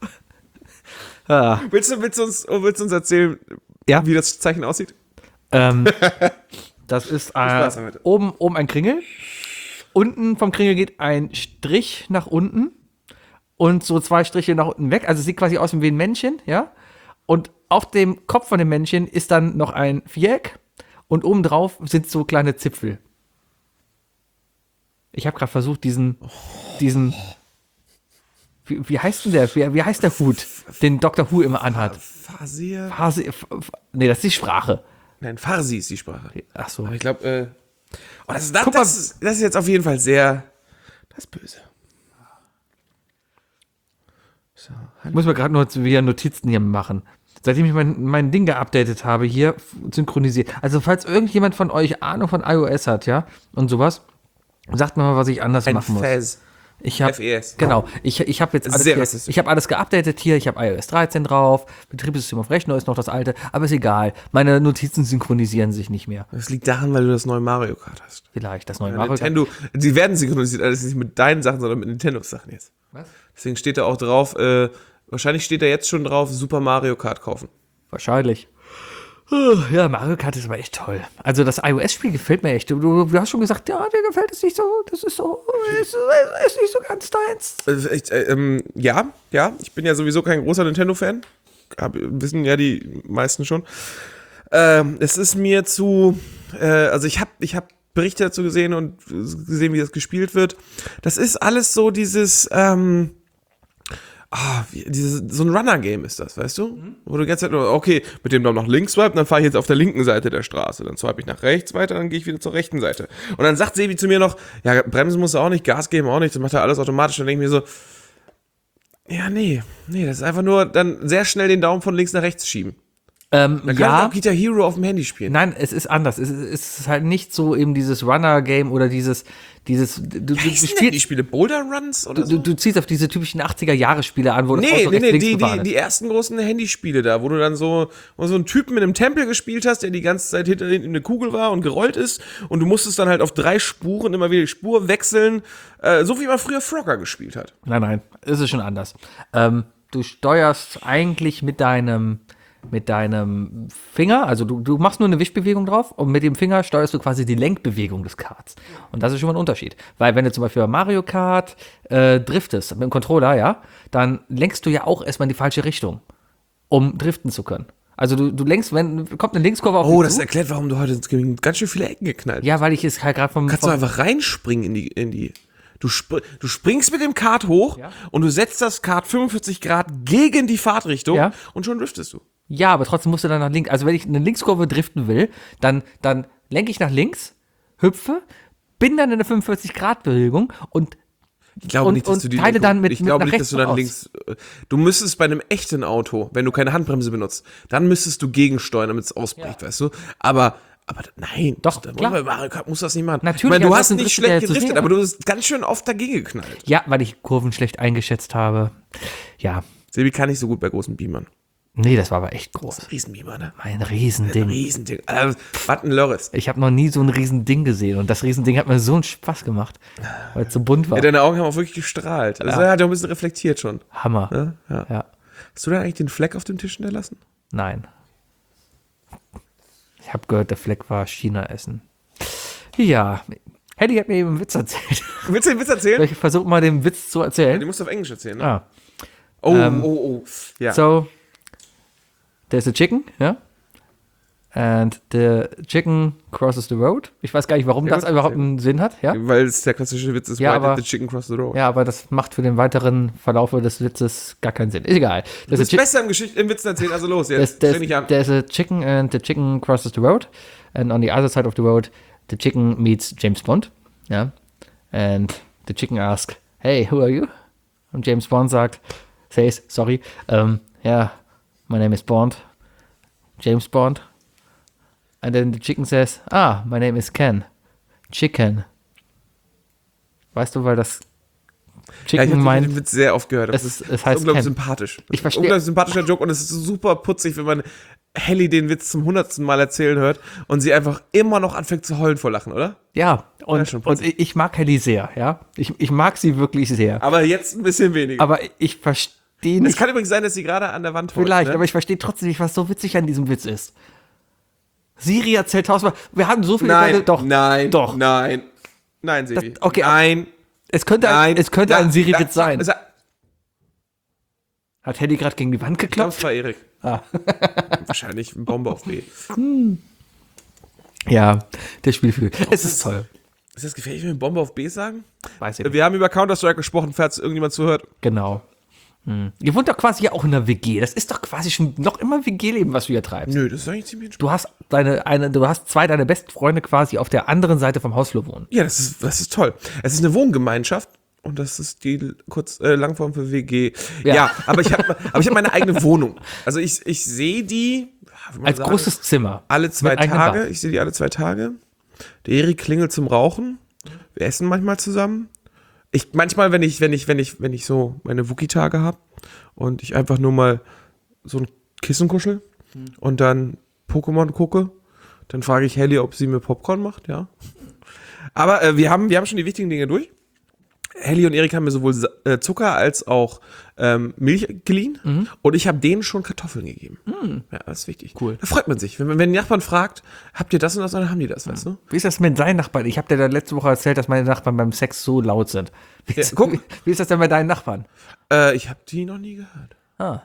Ah.
Willst du uns erzählen,
Ja.
wie das Zeichen aussieht?
Das ist
Spaß damit.
oben ein Kringel. Unten vom Kringel geht ein Strich nach unten und so 2 Striche nach unten weg. Also es sieht quasi aus wie ein Männchen, ja. Und auf dem Kopf von dem Männchen ist dann noch ein Viereck und obendrauf sind so kleine Zipfel. Ich habe gerade versucht, diesen wie heißt denn der? Wie heißt der Hut, den Dr. Who immer anhat?
Farsi?
Nee, das ist die Sprache.
Nein, Farsi ist die Sprache.
Ach so.
Aber ich glaube, das
Guck mal.
ist jetzt auf jeden Fall sehr, das ist böse. So,
Ich muss mir gerade nur wieder Notizen hier machen. Seitdem ich mein Ding geupdatet habe, hier synchronisiert. Also falls irgendjemand von euch Ahnung von iOS hat, ja, und sowas, sagt mir mal, was ich anders machen muss.
Fez.
Ich habe
FES.
genau, ich habe jetzt alles
Sehr
hier,
rassistisch.
ich habe alles geupdatet hier, ich habe iOS 13 drauf, Betriebssystem auf Rechner ist noch das alte, aber ist egal. Meine Notizen synchronisieren sich nicht mehr.
Das liegt daran, weil du das neue Mario Kart hast.
Vielleicht das neue Mario Kart.
Nintendo, die werden synchronisiert, alles nicht mit deinen Sachen, sondern mit Nintendos Sachen jetzt.
Was?
Deswegen steht da auch drauf, wahrscheinlich steht da jetzt schon drauf, Super Mario Kart kaufen.
Wahrscheinlich. Ja, Mario Kart ist aber echt toll. Also das iOS-Spiel gefällt mir echt. Du hast schon gesagt, ja, dir gefällt es nicht so. Das ist so, ist nicht so ganz deins.
Ja, ich bin ja sowieso kein großer Nintendo-Fan. Wissen ja die meisten schon. Es ist mir zu, also ich hab Berichte dazu gesehen und gesehen, wie das gespielt wird. Das ist alles so dieses, so ein Runner-Game ist das, weißt du? Wo du die ganze Zeit nur, okay, mit dem Daumen nach links swipe, dann fahre ich jetzt auf der linken Seite der Straße. Dann swipe ich nach rechts weiter, dann gehe ich wieder zur rechten Seite. Und dann sagt Sebi zu mir noch, ja, bremsen musst du auch nicht, Gas geben auch nicht, das macht er alles automatisch. Und dann denke ich mir so, ja, nee, das ist einfach nur dann sehr schnell den Daumen von links nach rechts schieben. Dann kann ich auch Guitar Hero auf dem Handy spielen.
Nein, es ist anders. Es ist halt nicht so eben dieses Runner-Game oder dieses du
Die Spiele Boulder Runs oder so?
du ziehst auf diese typischen 80er-Jahre-Spiele an, wo das Auto rechts,
Nee,
links gefahren ist.
die ersten großen Handyspiele da, wo du dann so einen Typen in einem Tempel gespielt hast, der die ganze Zeit hinter eine Kugel war und gerollt ist und du musstest dann halt auf 3 Spuren immer wieder die Spur wechseln, so wie man früher Frogger gespielt hat.
Nein, es ist schon anders. Du steuerst eigentlich mit deinem Finger, also du machst nur eine Wischbewegung drauf und mit dem Finger steuerst du quasi die Lenkbewegung des Karts. Und das ist schon mal ein Unterschied. Weil wenn du zum Beispiel bei Mario Kart driftest mit dem Controller, ja, dann lenkst du ja auch erstmal in die falsche Richtung, um driften zu können. Also du lenkst, wenn kommt eine Linkskurve auf dich
Das
zu.
erklärt, warum du heute gegen ganz schön viele Ecken geknallt hast.
Ja, weil ich es halt gerade
Kannst du einfach reinspringen in die Du springst mit dem Kart hoch und du setzt das Kart 45 Grad gegen die Fahrtrichtung und schon driftest du.
Ja, aber trotzdem musst du dann nach links. Also wenn ich eine Linkskurve driften will, dann lenke ich nach links, hüpfe, bin dann in der 45-Grad-Bewegung und
Ich glaube nicht, dass du die
teile dann mit
ich glaube
nach
nicht, dass du dann
aus.
links. Du müsstest bei einem echten Auto, wenn du keine Handbremse benutzt, dann müsstest du gegensteuern, damit es ausbricht, weißt du? Aber nein,
Doch,
da
klar.
wollen wir Mario Kart musst du das nicht machen.
Natürlich,
ich meine, du hast
ansonsten
nicht
driftet der
schlecht
ja zu
gedriftet,
sehr.
aber du bist ganz schön oft dagegen geknallt.
Ja, weil ich Kurven schlecht eingeschätzt habe. Ja.
Sebi kann nicht so gut bei großen Beamern.
Nee, das war aber echt groß.
Riesenbeamer, ne?
Ein Riesending.
Riesending. Was ein Lörres.
Ich habe noch nie so ein Riesending gesehen und das Riesending hat mir so einen Spaß gemacht, weil es so bunt war.
Ja, deine Augen haben auch wirklich gestrahlt. Also er hat ja auch ein bisschen reflektiert schon.
Hammer.
Ja?
Ja.
Hast du da eigentlich den Fleck auf dem Tisch hinterlassen?
Nein. Ich habe gehört, der Fleck war China-Essen. Ja. Hedy hat mir eben einen Witz erzählt.
Willst du den Witz erzählen?
Ich versuche mal den Witz zu
Den
erzählen.
musst du auf Englisch erzählen, ne?
Ah.
Oh. Ja.
So, there's a chicken, ja? and the chicken crosses the road. Ich weiß gar nicht, warum das
gut,
überhaupt
sehr
einen Sinn hat. Ja,
Weil es der klassische Witz ist,
Ja,
why
aber-
did the chicken cross the road?
ja, aber das macht für den weiteren Verlauf des Witzes gar keinen Sinn. Ist egal.
Du bist besser im Witz erzählen, also los, jetzt streng dich an.
There's a chicken and the chicken crosses the road. And on the other side of the road, the chicken meets James Bond. Ja. And the chicken asks, hey, who are you? Und James Bond says, sorry, yeah, my name is Bond. James Bond. And then the chicken says, my name is Ken. Chicken. Weißt du, weil das
Ja, ich
Chicken
habe
meint,
den Witz sehr oft gehört.
es heißt
unglaublich
Ken.
sympathisch.
Ich verstehe.
Unglaublich sympathischer Joke und es ist super putzig, wenn man Helly den Witz zum 100. Mal erzählen hört und sie einfach immer noch anfängt zu heulen vor Lachen, oder?
ja,
schon
und ich mag Kelly sehr, ja. Ich mag sie wirklich sehr.
Aber jetzt ein bisschen weniger.
Aber ich verstehe
Es
nicht,
kann übrigens sein, dass sie gerade an der Wand heult.
vielleicht,
ne?
aber ich verstehe trotzdem nicht, was so witzig an diesem Witz ist. Siri erzählt tausendmal, wir haben so viele
Nein,
doch,
nein,
doch.
nein. Nein, Sebi.
Das- okay,
nein,
Es könnte
nein.
ein Siri-Witz sein.
Ich
Hat Helly gerade gegen die Wand
glaube,
geklopft?
es war Erik.
Ah.
Wahrscheinlich eine Bombe auf B.
Ja, der Spielfilm. Es ist toll.
Ist das gefährlich, wenn wir Bombe auf B sagen?
Weiß ich nicht.
Wir haben über Counter-Strike gesprochen, falls irgendjemand zuhört.
Genau. Ihr wohnt doch quasi ja auch in einer WG. Das ist doch quasi schon noch immer WG-Leben, was du hier treibst.
Nö, das ist eigentlich ziemlich entspannt.
Du hast zwei deiner besten Freunde quasi auf der anderen Seite vom Hausflur wohnen.
Ja, das ist toll. Es ist eine Wohngemeinschaft und das ist die Langform für WG.
Ja.
Ja, aber ich hab meine eigene Wohnung. Also ich sehe die wie man
Als
sagen,
großes Zimmer.
alle 2
mit eigenem
Tage.
Bad.
Ich sehe die alle 2 Tage. Der Erik klingelt zum Rauchen. Wir essen manchmal zusammen. Manchmal, wenn ich so meine Wookie-Tage habe und ich einfach nur mal so ein Kissen kuschel und dann Pokémon gucke, dann frage ich Helly, ob sie mir Popcorn macht, ja. Aber wir haben schon die wichtigen Dinge durch. Helly und Erik haben mir sowohl Zucker als auch Milch geliehen und ich habe denen schon Kartoffeln gegeben. Ja, das ist wichtig.
Cool.
Da freut man sich. Wenn die Nachbarn fragt, habt ihr das und das, dann haben die das, weißt du?
Wie ist das mit deinen Nachbarn? Ich habe dir da letzte Woche erzählt, dass meine Nachbarn beim Sex so laut sind. Wie ist,
guck.
wie ist das denn bei deinen Nachbarn?
Ich habe die noch nie gehört.
Ah.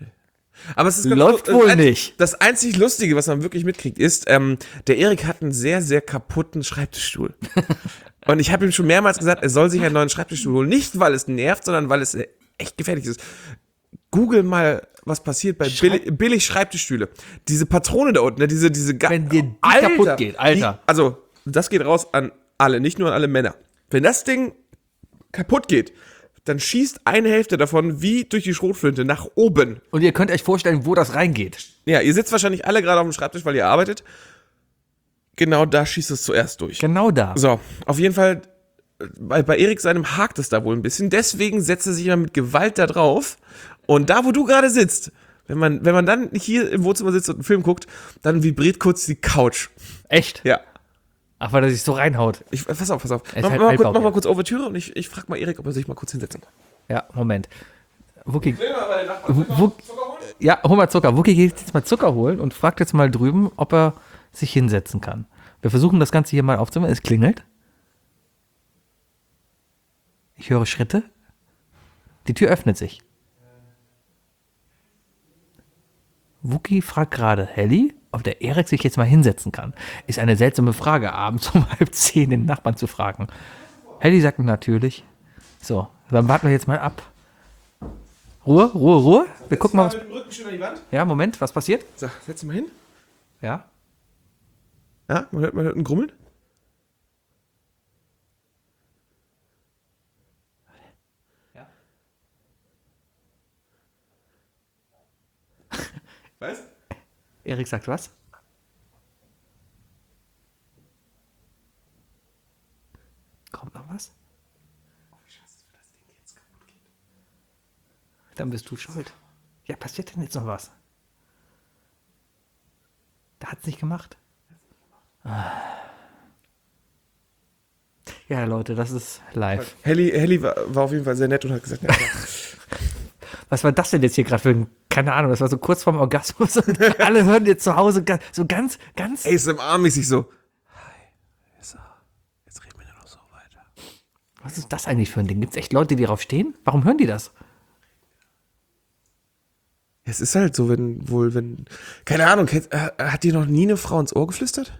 Aber es ist
Läuft wohl nicht.
Das einzig Lustige, was man wirklich mitkriegt, ist, der Erik hat einen sehr, sehr kaputten Schreibtischstuhl. Und ich habe ihm schon mehrmals gesagt, er soll sich einen neuen Schreibtischstuhl holen. Nicht, weil es nervt, sondern weil es echt gefährlich ist. Google mal, was passiert bei billig Schreibtischstühle. Diese Patrone da unten, ne, diese
Wenn dir die kaputt geht, Alter.
Also, das geht raus an alle, nicht nur an alle Männer. Wenn das Ding kaputt geht, dann schießt eine Hälfte davon wie durch die Schrotflinte nach oben.
Und ihr könnt euch vorstellen, wo das reingeht.
Ja, ihr sitzt wahrscheinlich alle gerade auf dem Schreibtisch, weil ihr arbeitet. Genau da schießt es zuerst durch.
Genau da.
So, auf jeden Fall, bei Erik seinem hakt es da wohl ein bisschen. Deswegen setzt er sich immer mit Gewalt da drauf. Und da, wo du gerade sitzt, wenn man dann hier im Wohnzimmer sitzt und einen Film guckt, dann vibriert kurz die Couch.
Echt?
Ja.
Ach, weil er sich so reinhaut.
Pass auf.
Er ist
Mach,
halt
mach,
Altbau,
mach mal
ja.
kurz Ouvertüre und ich frag mal Erik, ob er sich mal kurz hinsetzen kann.
Ja, Moment. Wookie. Ja, hol mal Zucker. Wookie geht jetzt mal Zucker holen und fragt jetzt mal drüben, ob er sich hinsetzen kann. Wir versuchen das Ganze hier mal aufzunehmen. Es klingelt. Ich höre Schritte. Die Tür öffnet sich. Wookie fragt gerade Helly, ob der Erik sich jetzt mal hinsetzen kann. Ist eine seltsame Frage, abends um 9:30 den Nachbarn zu fragen. Helly sagt natürlich. So, dann warten wir jetzt mal ab. Ruhe. Wir gucken mal, was.
mit dem Rücken schön an die Wand.
Ja, Moment, was passiert?
So, setz dich mal hin.
Ja.
Ja, man hört ein Grummeln.
Ja.
Was?
Erik sagt was? Kommt noch was? Dann bist du schuld. Ja, passiert denn jetzt noch was? Da hat's nicht gemacht. Ah. Ja, Leute, das ist live.
Helly war auf jeden Fall sehr nett und hat gesagt, ja,
Was war das denn jetzt hier gerade für ein, keine Ahnung, das war so kurz vorm Orgasmus und alle hören jetzt zu Hause so ganz.
ASMR-mäßig so. Hi, so, jetzt reden wir nur noch so weiter.
Was ist das eigentlich für ein Ding? Gibt es echt Leute, die darauf stehen? Warum hören die das?
Es ist halt so, wenn, keine Ahnung, hat dir noch nie eine Frau ins Ohr geflüstert?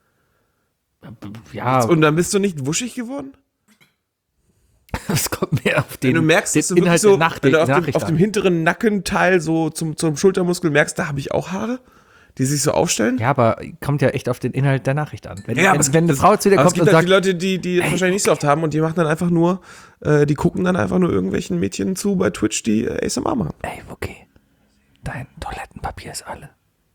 Ja,
Und dann bist du nicht wuschig geworden?
es kommt mehr auf den,
Wenn du merkst, dass du
den
wirklich
Inhalt
so,
der
wenn du
Nachricht
auf dem
an.
hinteren Nackenteil so zum Schultermuskel merkst, da habe ich auch Haare, die sich so aufstellen.
Ja, aber kommt ja echt auf den Inhalt der Nachricht an. Wenn,
aber
wenn eine Frau zu dir
aber
kommt
es
und
gibt halt
sagt,
die Leute, die das wahrscheinlich nicht so oft haben und die machen dann einfach nur, die gucken dann einfach nur irgendwelchen Mädchen zu bei Twitch, die ASMR machen.
ey, okay, dein Toilettenpapier ist alle.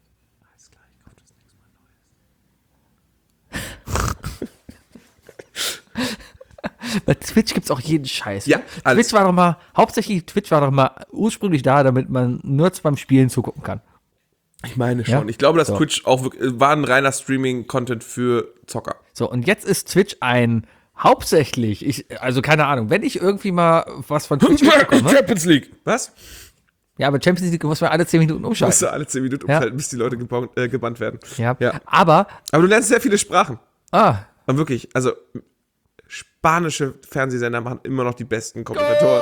Bei Twitch gibt's auch jeden Scheiß.
Ja,
ne?
alles.
Twitch war doch mal ursprünglich da, damit man nur beim Spielen zugucken kann.
Ich meine schon.
Ja?
Ich glaube, dass
So.
Twitch auch wirklich, war ein reiner Streaming-Content für Zocker.
So, und jetzt ist Twitch hauptsächlich, also keine Ahnung, wenn ich irgendwie mal was von Twitch mitbekomme,
Champions League. Was?
ja, aber Champions League muss man alle 10 Minuten
Musst
umschalten.
du alle 10 Minuten
Ja.
umschalten, bis die Leute gebannt werden.
Ja.
Ja.
Aber,
Aber du lernst sehr viele Sprachen.
und
Und wirklich, also spanische Fernsehsender machen immer noch die besten Kommentatoren.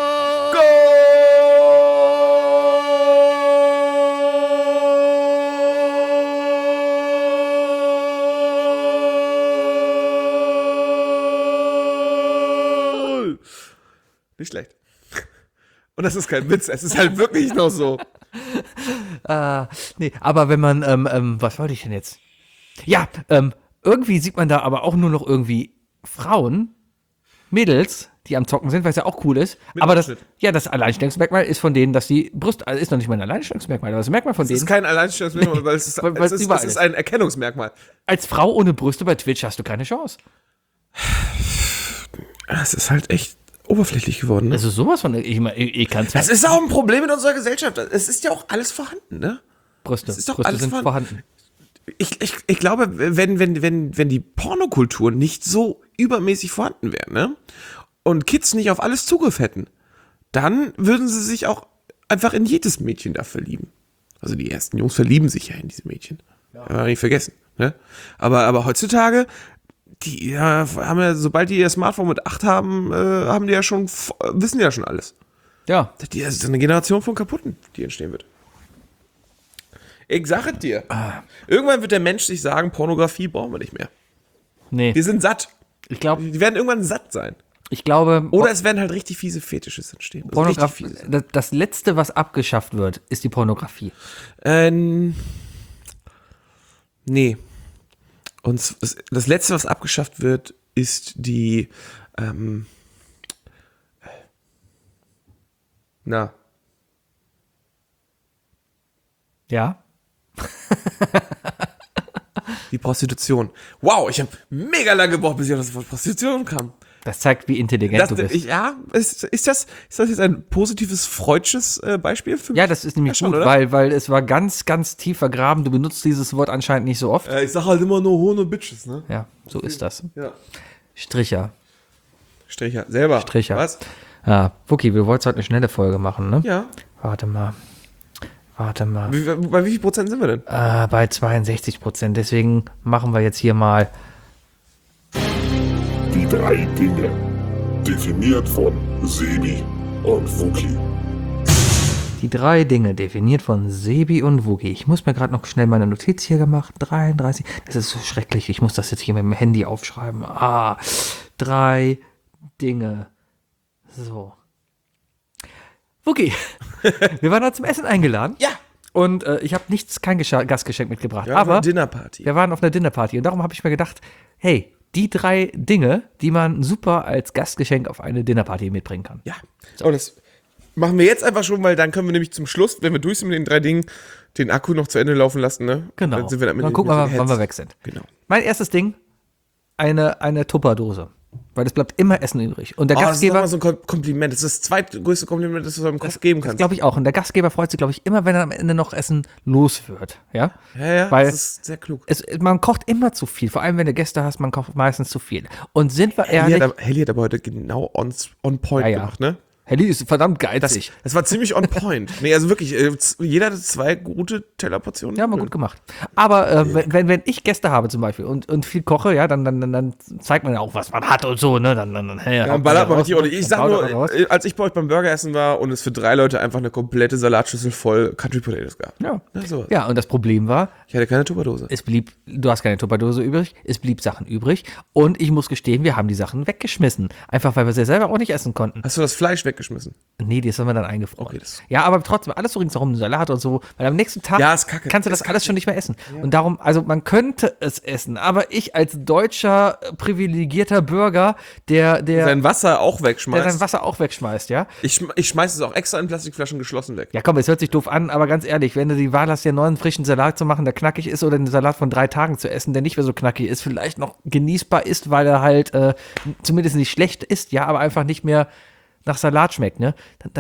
Goal! Nicht schlecht. Und das ist kein Witz, es ist halt wirklich noch so.
nee, aber wenn man, was wollte ich denn jetzt? Ja, irgendwie sieht man da aber auch nur noch irgendwie Frauen, Mädels, die am Zocken sind, weil es ja auch cool ist.
Mit
Aber das,
Ausschnitt.
ja, das Alleinstellungsmerkmal ist von denen, dass die Brust, also ist noch nicht mal ein Alleinstellungsmerkmal, aber das Merkmal von
Es ist
denen,
kein Alleinstellungsmerkmal, weil es ist,
weil es
es
überall
ist
ist.
ein Erkennungsmerkmal.
als Frau ohne Brüste bei Twitch hast du keine Chance.
Es ist halt echt oberflächlich geworden, ne?
Also sowas von, ich kann's
Das ist auch ein Problem in unserer Gesellschaft. Es ist ja auch alles vorhanden, ne?
Brüste,
ist doch
Brüste
alles
sind vorhanden.
Ich glaube, wenn die Pornokultur nicht so übermäßig vorhanden wäre, ne? Und Kids nicht auf alles Zugriff hätten, dann würden sie sich auch einfach in jedes Mädchen da verlieben. Also die ersten Jungs verlieben sich ja in diese Mädchen. Ja. Nicht vergessen, ne? Aber heutzutage, die haben ja, sobald die ihr Smartphone mit 8 haben, haben die ja schon, wissen die ja schon alles.
Ja.
Das ist eine Generation von Kaputten, die entstehen wird. Ich sage es dir. Irgendwann wird der Mensch sich sagen, Pornografie brauchen wir nicht mehr.
Nee,
Wir sind satt.
ich glaube,
Die werden irgendwann satt sein.
Oder
es werden halt richtig fiese Fetisches entstehen. Also
Pornografie,
richtig fiese.
das Letzte, was abgeschafft wird, ist die Pornografie.
Nee. Und das Letzte, was abgeschafft wird, ist die
Ja?
die Prostitution. Wow, ich habe mega lange gebraucht, bis ich auf das Wort Prostitution kam.
Das zeigt, wie intelligent du bist.
Ist das jetzt ein positives freudsches Beispiel für mich?
Ja, das ist nämlich
schon,
gut,
oder?
weil es war ganz, ganz tief vergraben. Du benutzt dieses Wort anscheinend nicht so oft.
Ich sag halt immer nur Hohn und Bitches, ne?
Ja, so ist das.
Ja.
Stricher.
Stricher, selber.
Stricher.
Was?
Ja, Wookie, wir wollten heute eine schnelle Folge machen, ne?
Ja.
Warte mal.
Bei wie viel Prozent sind wir denn?
Bei 62%. Deswegen machen wir jetzt hier mal.
Die 3 Dinge. Definiert von Sebi und Wookie.
Die 3 Dinge, definiert von Sebi und Wookie. Ich muss mir gerade noch schnell meine Notiz hier gemacht. 33. Das ist so schrecklich. Ich muss das jetzt hier mit dem Handy aufschreiben. 3 Dinge. So. Wookie, wir waren da zum Essen eingeladen.
Ja.
Und ich habe kein Gastgeschenk mitgebracht.
Ja,
aber
Dinnerparty.
wir waren auf einer Dinnerparty. Und darum habe ich mir gedacht, hey, die 3 Dinge, die man super als Gastgeschenk auf eine Dinnerparty mitbringen kann.
Ja. Oh, das machen wir jetzt einfach schon, weil dann können wir nämlich zum Schluss, wenn wir durch sind mit den 3 Dingen, den Akku noch zu Ende laufen lassen, ne?
Genau.
Dann sind wir
Dann gucken wir mal,
den
wann wir
Heads.
weg sind.
Genau.
Mein erstes Ding, eine Tupperdose. Weil es bleibt immer Essen übrig. Und der
Das ist
Gastgeber,
nochmal so ein Kompliment. Das ist das zweitgrößte Kompliment, das du einem Koch geben kannst.
glaube ich auch. Und der Gastgeber freut sich, glaube ich, immer, wenn er am Ende noch Essen los wird. Ja?
Ja,
Weil
das ist sehr klug.
man kocht immer zu viel. Vor allem, wenn du Gäste hast, man kocht meistens zu viel. Und sind wir ehrlich,
Helly hat aber heute genau on point
Ja, ja.
gemacht, ne?
Helly ist verdammt
Das
geizig.
war ziemlich on point. Nee, also wirklich, jeder hatte 2 gute Tellerportionen.
Ja, mal gut gemacht. Aber wenn ich Gäste habe zum Beispiel und viel koche, ja, dann zeigt man ja auch, was man hat und so, ne? Dann
Dann ballert man richtig. Und ich sag nur,
raus.
als ich bei euch beim Burgeressen war und es für 3 Leute einfach eine komplette Salatschüssel voll Country Potatoes gab.
Ja.
So.
Ja, und das Problem war,
Ich hatte keine Tupperdose.
du hast keine Tupperdose übrig, es blieb Sachen übrig und ich muss gestehen, wir haben die Sachen weggeschmissen. Einfach, weil wir sie selber auch nicht essen konnten.
Hast du das Fleisch weggeschmissen?
Nee, die haben wir dann eingefroren.
Okay, das-
Ja, aber trotzdem, alles so ringsherum, Salat und so, weil am nächsten Tag
Ja, ist kacke.
kannst du das alles schon nicht mehr essen. Und darum, also man könnte es essen, aber ich als deutscher, privilegierter Bürger, der
Sein Wasser auch
sein
wegschmeißt.
Wasser auch wegschmeißt, ja.
Ich schmeiße es auch extra in Plastikflaschen geschlossen weg.
Ja, komm, es hört sich doof an, aber ganz ehrlich, wenn du die Wahl hast, dir einen neuen frischen Salat zu machen, der knackig ist, oder einen Salat von 3 Tagen zu essen, der nicht mehr so knackig ist, vielleicht noch genießbar ist, weil er halt zumindest nicht schlecht ist, ja, aber einfach nicht mehr nach Salat schmeckt, ne?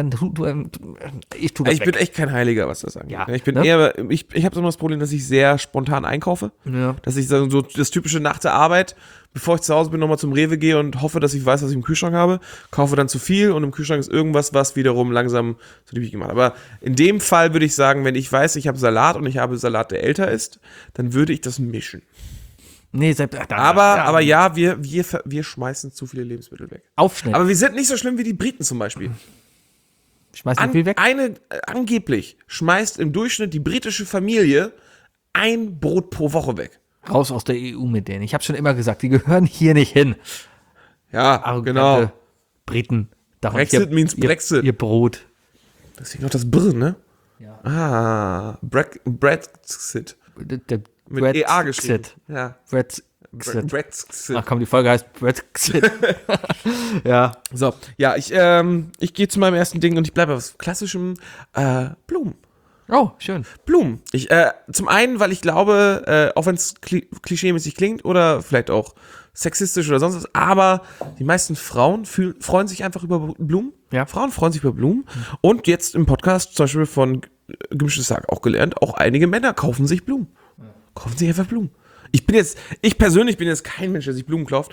Ich tue das
Ich bin echt kein Heiliger, was das angeht.
Ja,
Ich bin
ne?
eher, ich habe so das Problem, dass ich sehr spontan einkaufe.
Ja.
Dass ich so das typische nach der Arbeit, bevor ich zu Hause bin, nochmal zum Rewe gehe und hoffe, dass ich weiß, was ich im Kühlschrank habe, kaufe dann zu viel und im Kühlschrank ist irgendwas, was wiederum langsam so liebig gemacht. Aber in dem Fall würde ich sagen, wenn ich weiß, ich habe Salat und ich habe Salat, der älter ist, dann würde ich das mischen.
Nee, selbst,
Aber ja, wir schmeißen zu viele Lebensmittel weg.
Aufschnitt.
Aber wir sind nicht so schlimm wie die Briten zum Beispiel.
Schmeißt du viel weg?
Angeblich schmeißt im Durchschnitt die britische Familie ein Brot pro Woche weg.
Raus aus der EU mit denen. Ich habe schon immer gesagt, die gehören hier nicht hin.
Ja,
Arrogante
genau.
Briten. Darum
Brexit means Brexit.
Ihr Brot.
Deswegen noch das Brr, ne?
Ja.
Ah, Brexit.
Der
Mit
Brexit.
EA geschrieben. Ja.
Brexit.
Brexit.
Ach komm, die Folge heißt Brexit. Ja.
So, ja, ich gehe zu meinem ersten Ding und ich bleibe auf klassischem Blumen.
Oh, schön.
Blumen. Zum einen, weil ich glaube, auch wenn es klischeemäßig klingt oder vielleicht auch sexistisch oder sonst was, aber die meisten Frauen freuen sich einfach über Blumen.
Ja.
Frauen freuen sich über Blumen. Und jetzt im Podcast zum Beispiel von Gemischtes Hack auch gelernt, auch einige Männer kaufen sich Blumen. Kaufen sich einfach Blumen. Ich persönlich bin jetzt kein Mensch, der sich Blumen kauft.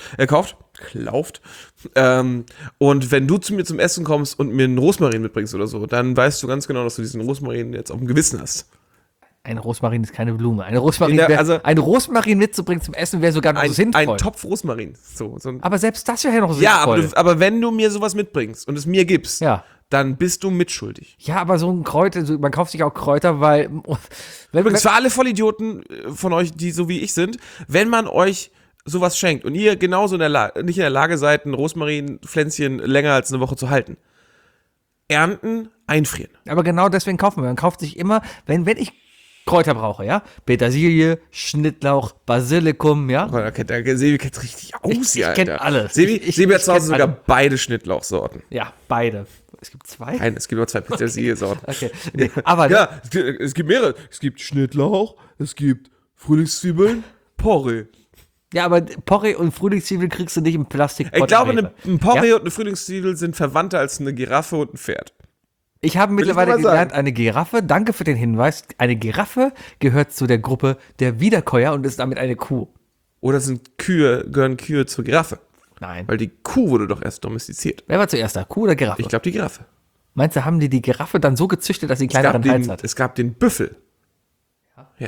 Und wenn du zu mir zum Essen kommst und mir einen Rosmarin mitbringst oder so, dann weißt du ganz genau, dass du diesen Rosmarin jetzt auf dem Gewissen hast.
Ein Rosmarin ist keine Blume. Ein Rosmarin, ein Rosmarin mitzubringen zum Essen wäre sogar noch sinnvoll.
Ein Topf Rosmarin. So ein
aber selbst das wäre ja noch
ja,
sinnvoll.
aber wenn du mir sowas mitbringst und es mir gibst,
Ja.
dann bist du mitschuldig.
Ja, aber so ein Kräuter, man kauft sich auch Kräuter, weil
Übrigens, für alle Vollidioten von euch, die so wie ich sind, wenn man euch sowas schenkt und ihr genauso nicht in der Lage seid, ein Rosmarinpflänzchen länger als eine Woche zu halten, ernten, einfrieren.
aber genau deswegen kaufen wir. Man kauft sich immer, wenn ich Kräuter brauche, ja, Petersilie, Schnittlauch, Basilikum, ja.
Sebi kennt richtig aus,
ich kenn alles.
Sebi hat zu Hause
kenn
sogar
alle.
beide Schnittlauchsorten.
Ja, beide. Es gibt 2.
Nein, es gibt nur 2 Petersilie-Sorten.
Okay. Nee, aber
Ja, es gibt mehrere. Es gibt Schnittlauch, es gibt Frühlingszwiebeln, Porree.
ja, aber Porree und Frühlingszwiebeln kriegst du nicht im Plastikpott.
Ich glaube, ein Porree
Ja?
und eine Frühlingszwiebel sind verwandter als eine Giraffe und ein Pferd.
Ich habe mittlerweile
mal sagen.
gelernt, eine Giraffe, danke für den Hinweis, eine Giraffe gehört zu der Gruppe der Wiederkäuer und ist damit eine Kuh.
Oder gehören Kühe zur Giraffe?
Nein.
Weil die Kuh wurde doch erst domestiziert.
Wer war zuerst da? Kuh oder Giraffe?
Ich glaube, die Giraffe.
Meinst du, haben die Giraffe dann so gezüchtet, dass sie einen kleineren Hals hat?
Es gab den Büffel. Ja.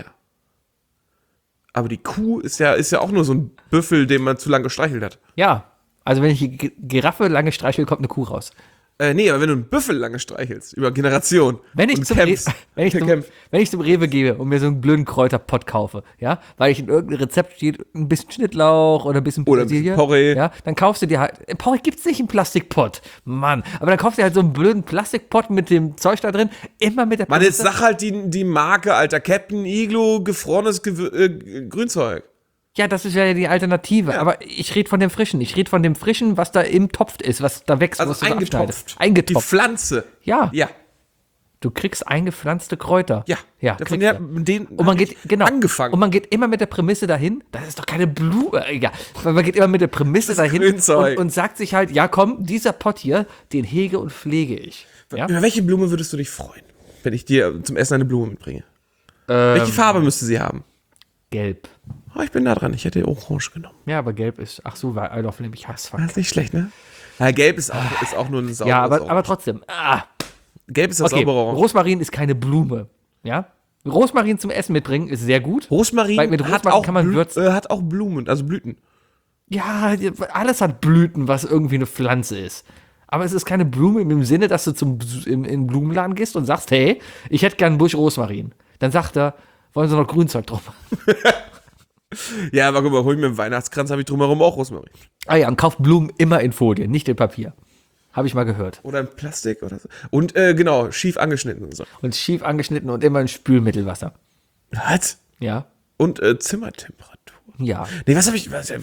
Aber die Kuh ist ja auch nur so ein Büffel, den man zu lange gestreichelt hat.
Ja. Also wenn ich die Giraffe lange streichel, kommt eine Kuh raus.
Nee, aber wenn du einen Büffel lange streichelst, über Generationen.
Wenn ich,
und
zum
kämpfst,
wenn ich zum Rewe gehe und mir so einen blöden Kräuterpott kaufe, ja, weil ich in irgendeinem Rezept steht, ein bisschen Schnittlauch oder ein bisschen
Oder ein bisschen
Petersilie,
Porree.
ja, dann kaufst du dir halt, Porree gibt's nicht im Plastikpott, Mann, aber dann kaufst du dir halt so einen blöden Plastikpott mit dem Zeug da drin, immer mit der
Mann, jetzt sag halt die Marke, Alter. Captain Iglo, gefrorenes Grünzeug.
Ja, das ist ja die Alternative,
Ja.
aber ich rede von dem Frischen, was da im Topf ist, was da wächst,
Also
was du so abschneidest.
Die
Eingetopft.
Pflanze.
Ja.
Ja.
Du kriegst eingepflanzte Kräuter.
Ja.
kriegst
Von
du.
denen
Und man geht, genau.
angefangen.
Und man geht immer mit der Prämisse dahin, das ist doch keine Blume, egal. Weil man geht immer mit der Prämisse dahin
Grünzeug.
und sagt sich halt, ja komm, dieser Pott hier, den hege und pflege ich. Ja?
Über welche Blume würdest du dich freuen, wenn ich dir zum Essen eine Blume mitbringe? Welche Farbe müsste sie haben?
Gelb.
Oh, ich bin nah dran. Ich hätte Orange genommen.
Ja, aber gelb ist, ach so, weil Isle of Lamp, ich hasse
Das
fuck.
ist nicht schlecht, ne? Ja, gelb ist auch nur ein sauberes
Ja, aber
Orange.
trotzdem.
Gelb ist das
Okay,
saubere Orange.
Rosmarin ist keine Blume. Ja? Rosmarin zum Essen mitbringen ist sehr gut.
Rosmarin,
Weil mit Rosmarin kann man würzen.
hat auch Blumen, also Blüten.
Ja, alles hat Blüten, was irgendwie eine Pflanze ist. Aber es ist keine Blume im Sinne, dass du in den Blumenladen gehst und sagst, hey, ich hätte gern einen Busch Rosmarin. Dann sagt er, wollen Sie noch Grünzeug drauf?
Ja, aber guck mal, hol ich mir einen Weihnachtskranz, habe ich drumherum auch Rosmarin.
Ah ja, und kauft Blumen immer in Folie, nicht in Papier. Habe ich mal gehört.
Oder in Plastik oder so. Und genau, schief angeschnitten und so.
Und schief angeschnitten und immer in Spülmittelwasser.
Was?
Ja?
Und Zimmertemperatur.
Ja.
Nee, was habe ich, warte.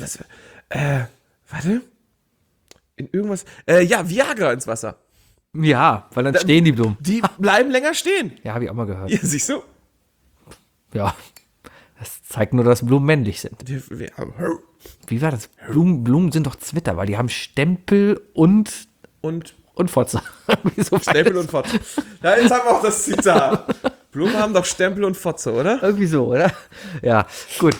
In irgendwas, ja, Viagra ins Wasser.
Ja, weil dann stehen die Blumen.
Die bleiben länger stehen.
Ja, habe ich auch mal gehört.
Ja, siehst du?
Ja. Das zeigt nur, dass Blumen männlich sind. Wie war das? Blumen sind doch Zwitter, weil die haben Stempel und Fotze. Wieso
Stempel und Fotze. Ja, jetzt haben wir auch das Zitat. Blumen haben doch Stempel und Fotze, oder?
Irgendwie so, oder? Ja, gut.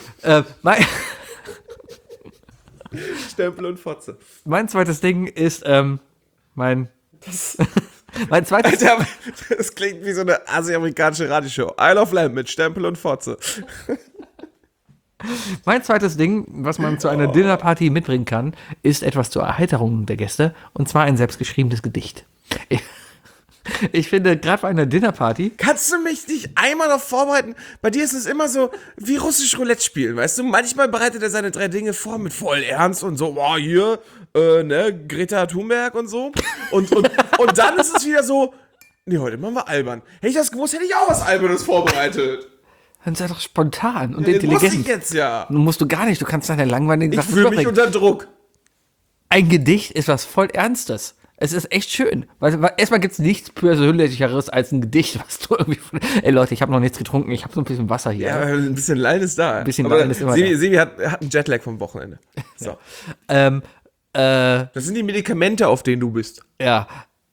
Stempel und Fotze.
Mein zweites Ding ist mein zweites.
Alter, das klingt wie so eine asi-amerikanische Radioshow. Isle of Lamp mit Stempel und Fotze.
Mein zweites Ding, was man zu einer Dinnerparty mitbringen kann, ist etwas zur Erheiterung der Gäste, und zwar ein selbstgeschriebenes Gedicht. Ich finde, gerade bei einer Dinnerparty,
Kannst du mich nicht einmal noch vorbereiten? Bei dir ist es immer so wie russisch Roulette spielen, weißt du? Manchmal bereitet er seine 3 Dinge vor mit voll Ernst und so, boah, hier, Greta Thunberg und so. Und dann ist es wieder so, nee, heute machen wir albern. Hätte ich das gewusst, hätte ich auch was Albernes vorbereitet.
dann sei doch spontan und
Den muss
intelligent.
ich jetzt ja.
Nun musst du gar nicht, du kannst deine langweiligen
Ich
Sachen
fühle mich
vorbringen.
unter Druck.
Ein Gedicht ist was voll Ernstes. Es ist echt schön. Weil erstmal gibt es nichts Persönlicheres als ein Gedicht, was du irgendwie. Ey Leute, ich habe noch nichts getrunken, ich habe so ein bisschen Wasser hier.
Ja, ein bisschen Lein ist da. Ein
bisschen Lein ist immer da.
Sebi hat einen Jetlag vom Wochenende. So.
Ja.
Das sind die Medikamente, auf denen du bist.
Ja.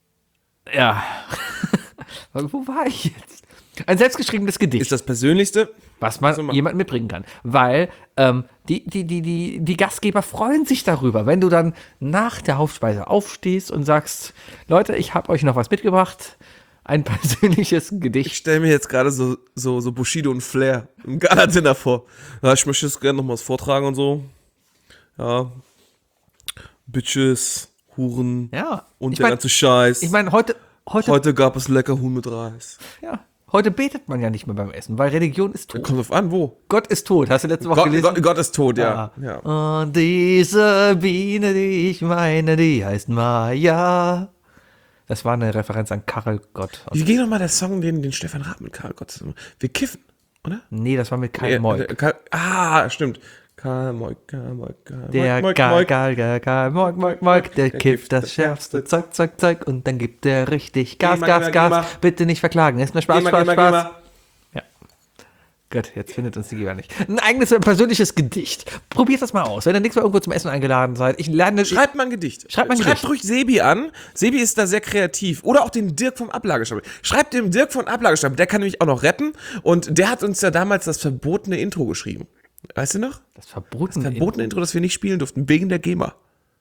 Wo war ich jetzt? Ein selbstgeschriebenes Gedicht,
Ist das Persönlichste?
was man jemand mitbringen kann. Weil die Gastgeber freuen sich darüber, wenn du dann nach der Hauptspeise aufstehst und sagst, Leute, ich habe euch noch was mitgebracht. Ein persönliches
Ich
Gedicht.
stelle mir jetzt gerade so Bushido und Flair im Gala-Dinner vor. Ja, ich möchte jetzt gerne noch was vortragen und so. Ja. Bitches, Huren
Ja.
und
Ich
der
mein-
ganze Scheiß.
Ich meine, heute
Heute gab es lecker Huhn mit Reis.
heute betet man ja nicht mehr beim Essen, weil Religion ist tot.
Kommt drauf an, wo?
Gott ist tot. Hast du letzte Woche gelesen?
Gott ist tot, ja. ja.
Und diese Biene, die ich meine, die heißt Maya. Das war eine Referenz an Karel Gott.
Wie ging nochmal der Song, den Stefan Raab mit Karl Gott? Wir kiffen, oder?
Nee, das war mit Karl Moik.
Stimmt. Karl Moik.
Der
Moik,
Karl Moik, der kifft das schärfste Zeug und dann gibt der richtig Gas.
Geh mal.
Bitte nicht verklagen, ist nur Spaß,
Geh mal.
Ja. Gut, jetzt findet uns die Geber nicht. Ein eigenes persönliches Gedicht. Probiert das mal aus, wenn ihr nächstes Mal irgendwo zum Essen eingeladen seid.
Schreibt mal ein Gedicht. Schreibt ruhig Sebi an. Sebi ist da sehr kreativ. Oder auch den Dirk vom Ablagestapel. Schreibt dem Dirk vom Ablagestapel. Der kann nämlich auch noch retten. Und der hat uns ja damals das verbotene Intro geschrieben. Weißt du noch?
Das verbotene
Intro, das wir nicht spielen durften, wegen der GEMA.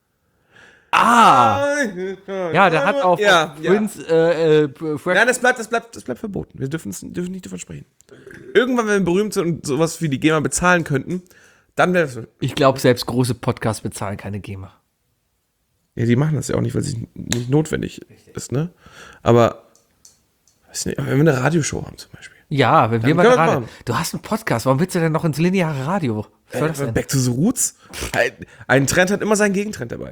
Ja, der hat auf Prince,
Nein, das bleibt verboten. Wir dürfen nicht davon sprechen. Irgendwann, wenn wir berühmt sind und sowas wie die GEMA bezahlen könnten, dann wäre das.
Ich glaube, selbst große Podcasts bezahlen keine GEMA.
Ja, die machen das ja auch nicht, weil es nicht notwendig ist, ne? Aber, weiß nicht, wenn wir eine Radioshow haben zum Beispiel.
Ja, wenn wir
Dann
mal
können wir
gerade.
machen.
Du hast einen Podcast, warum willst du denn noch ins lineare Radio? Was soll das denn?
Back to the Roots. Ein Trend hat immer seinen Gegentrend dabei.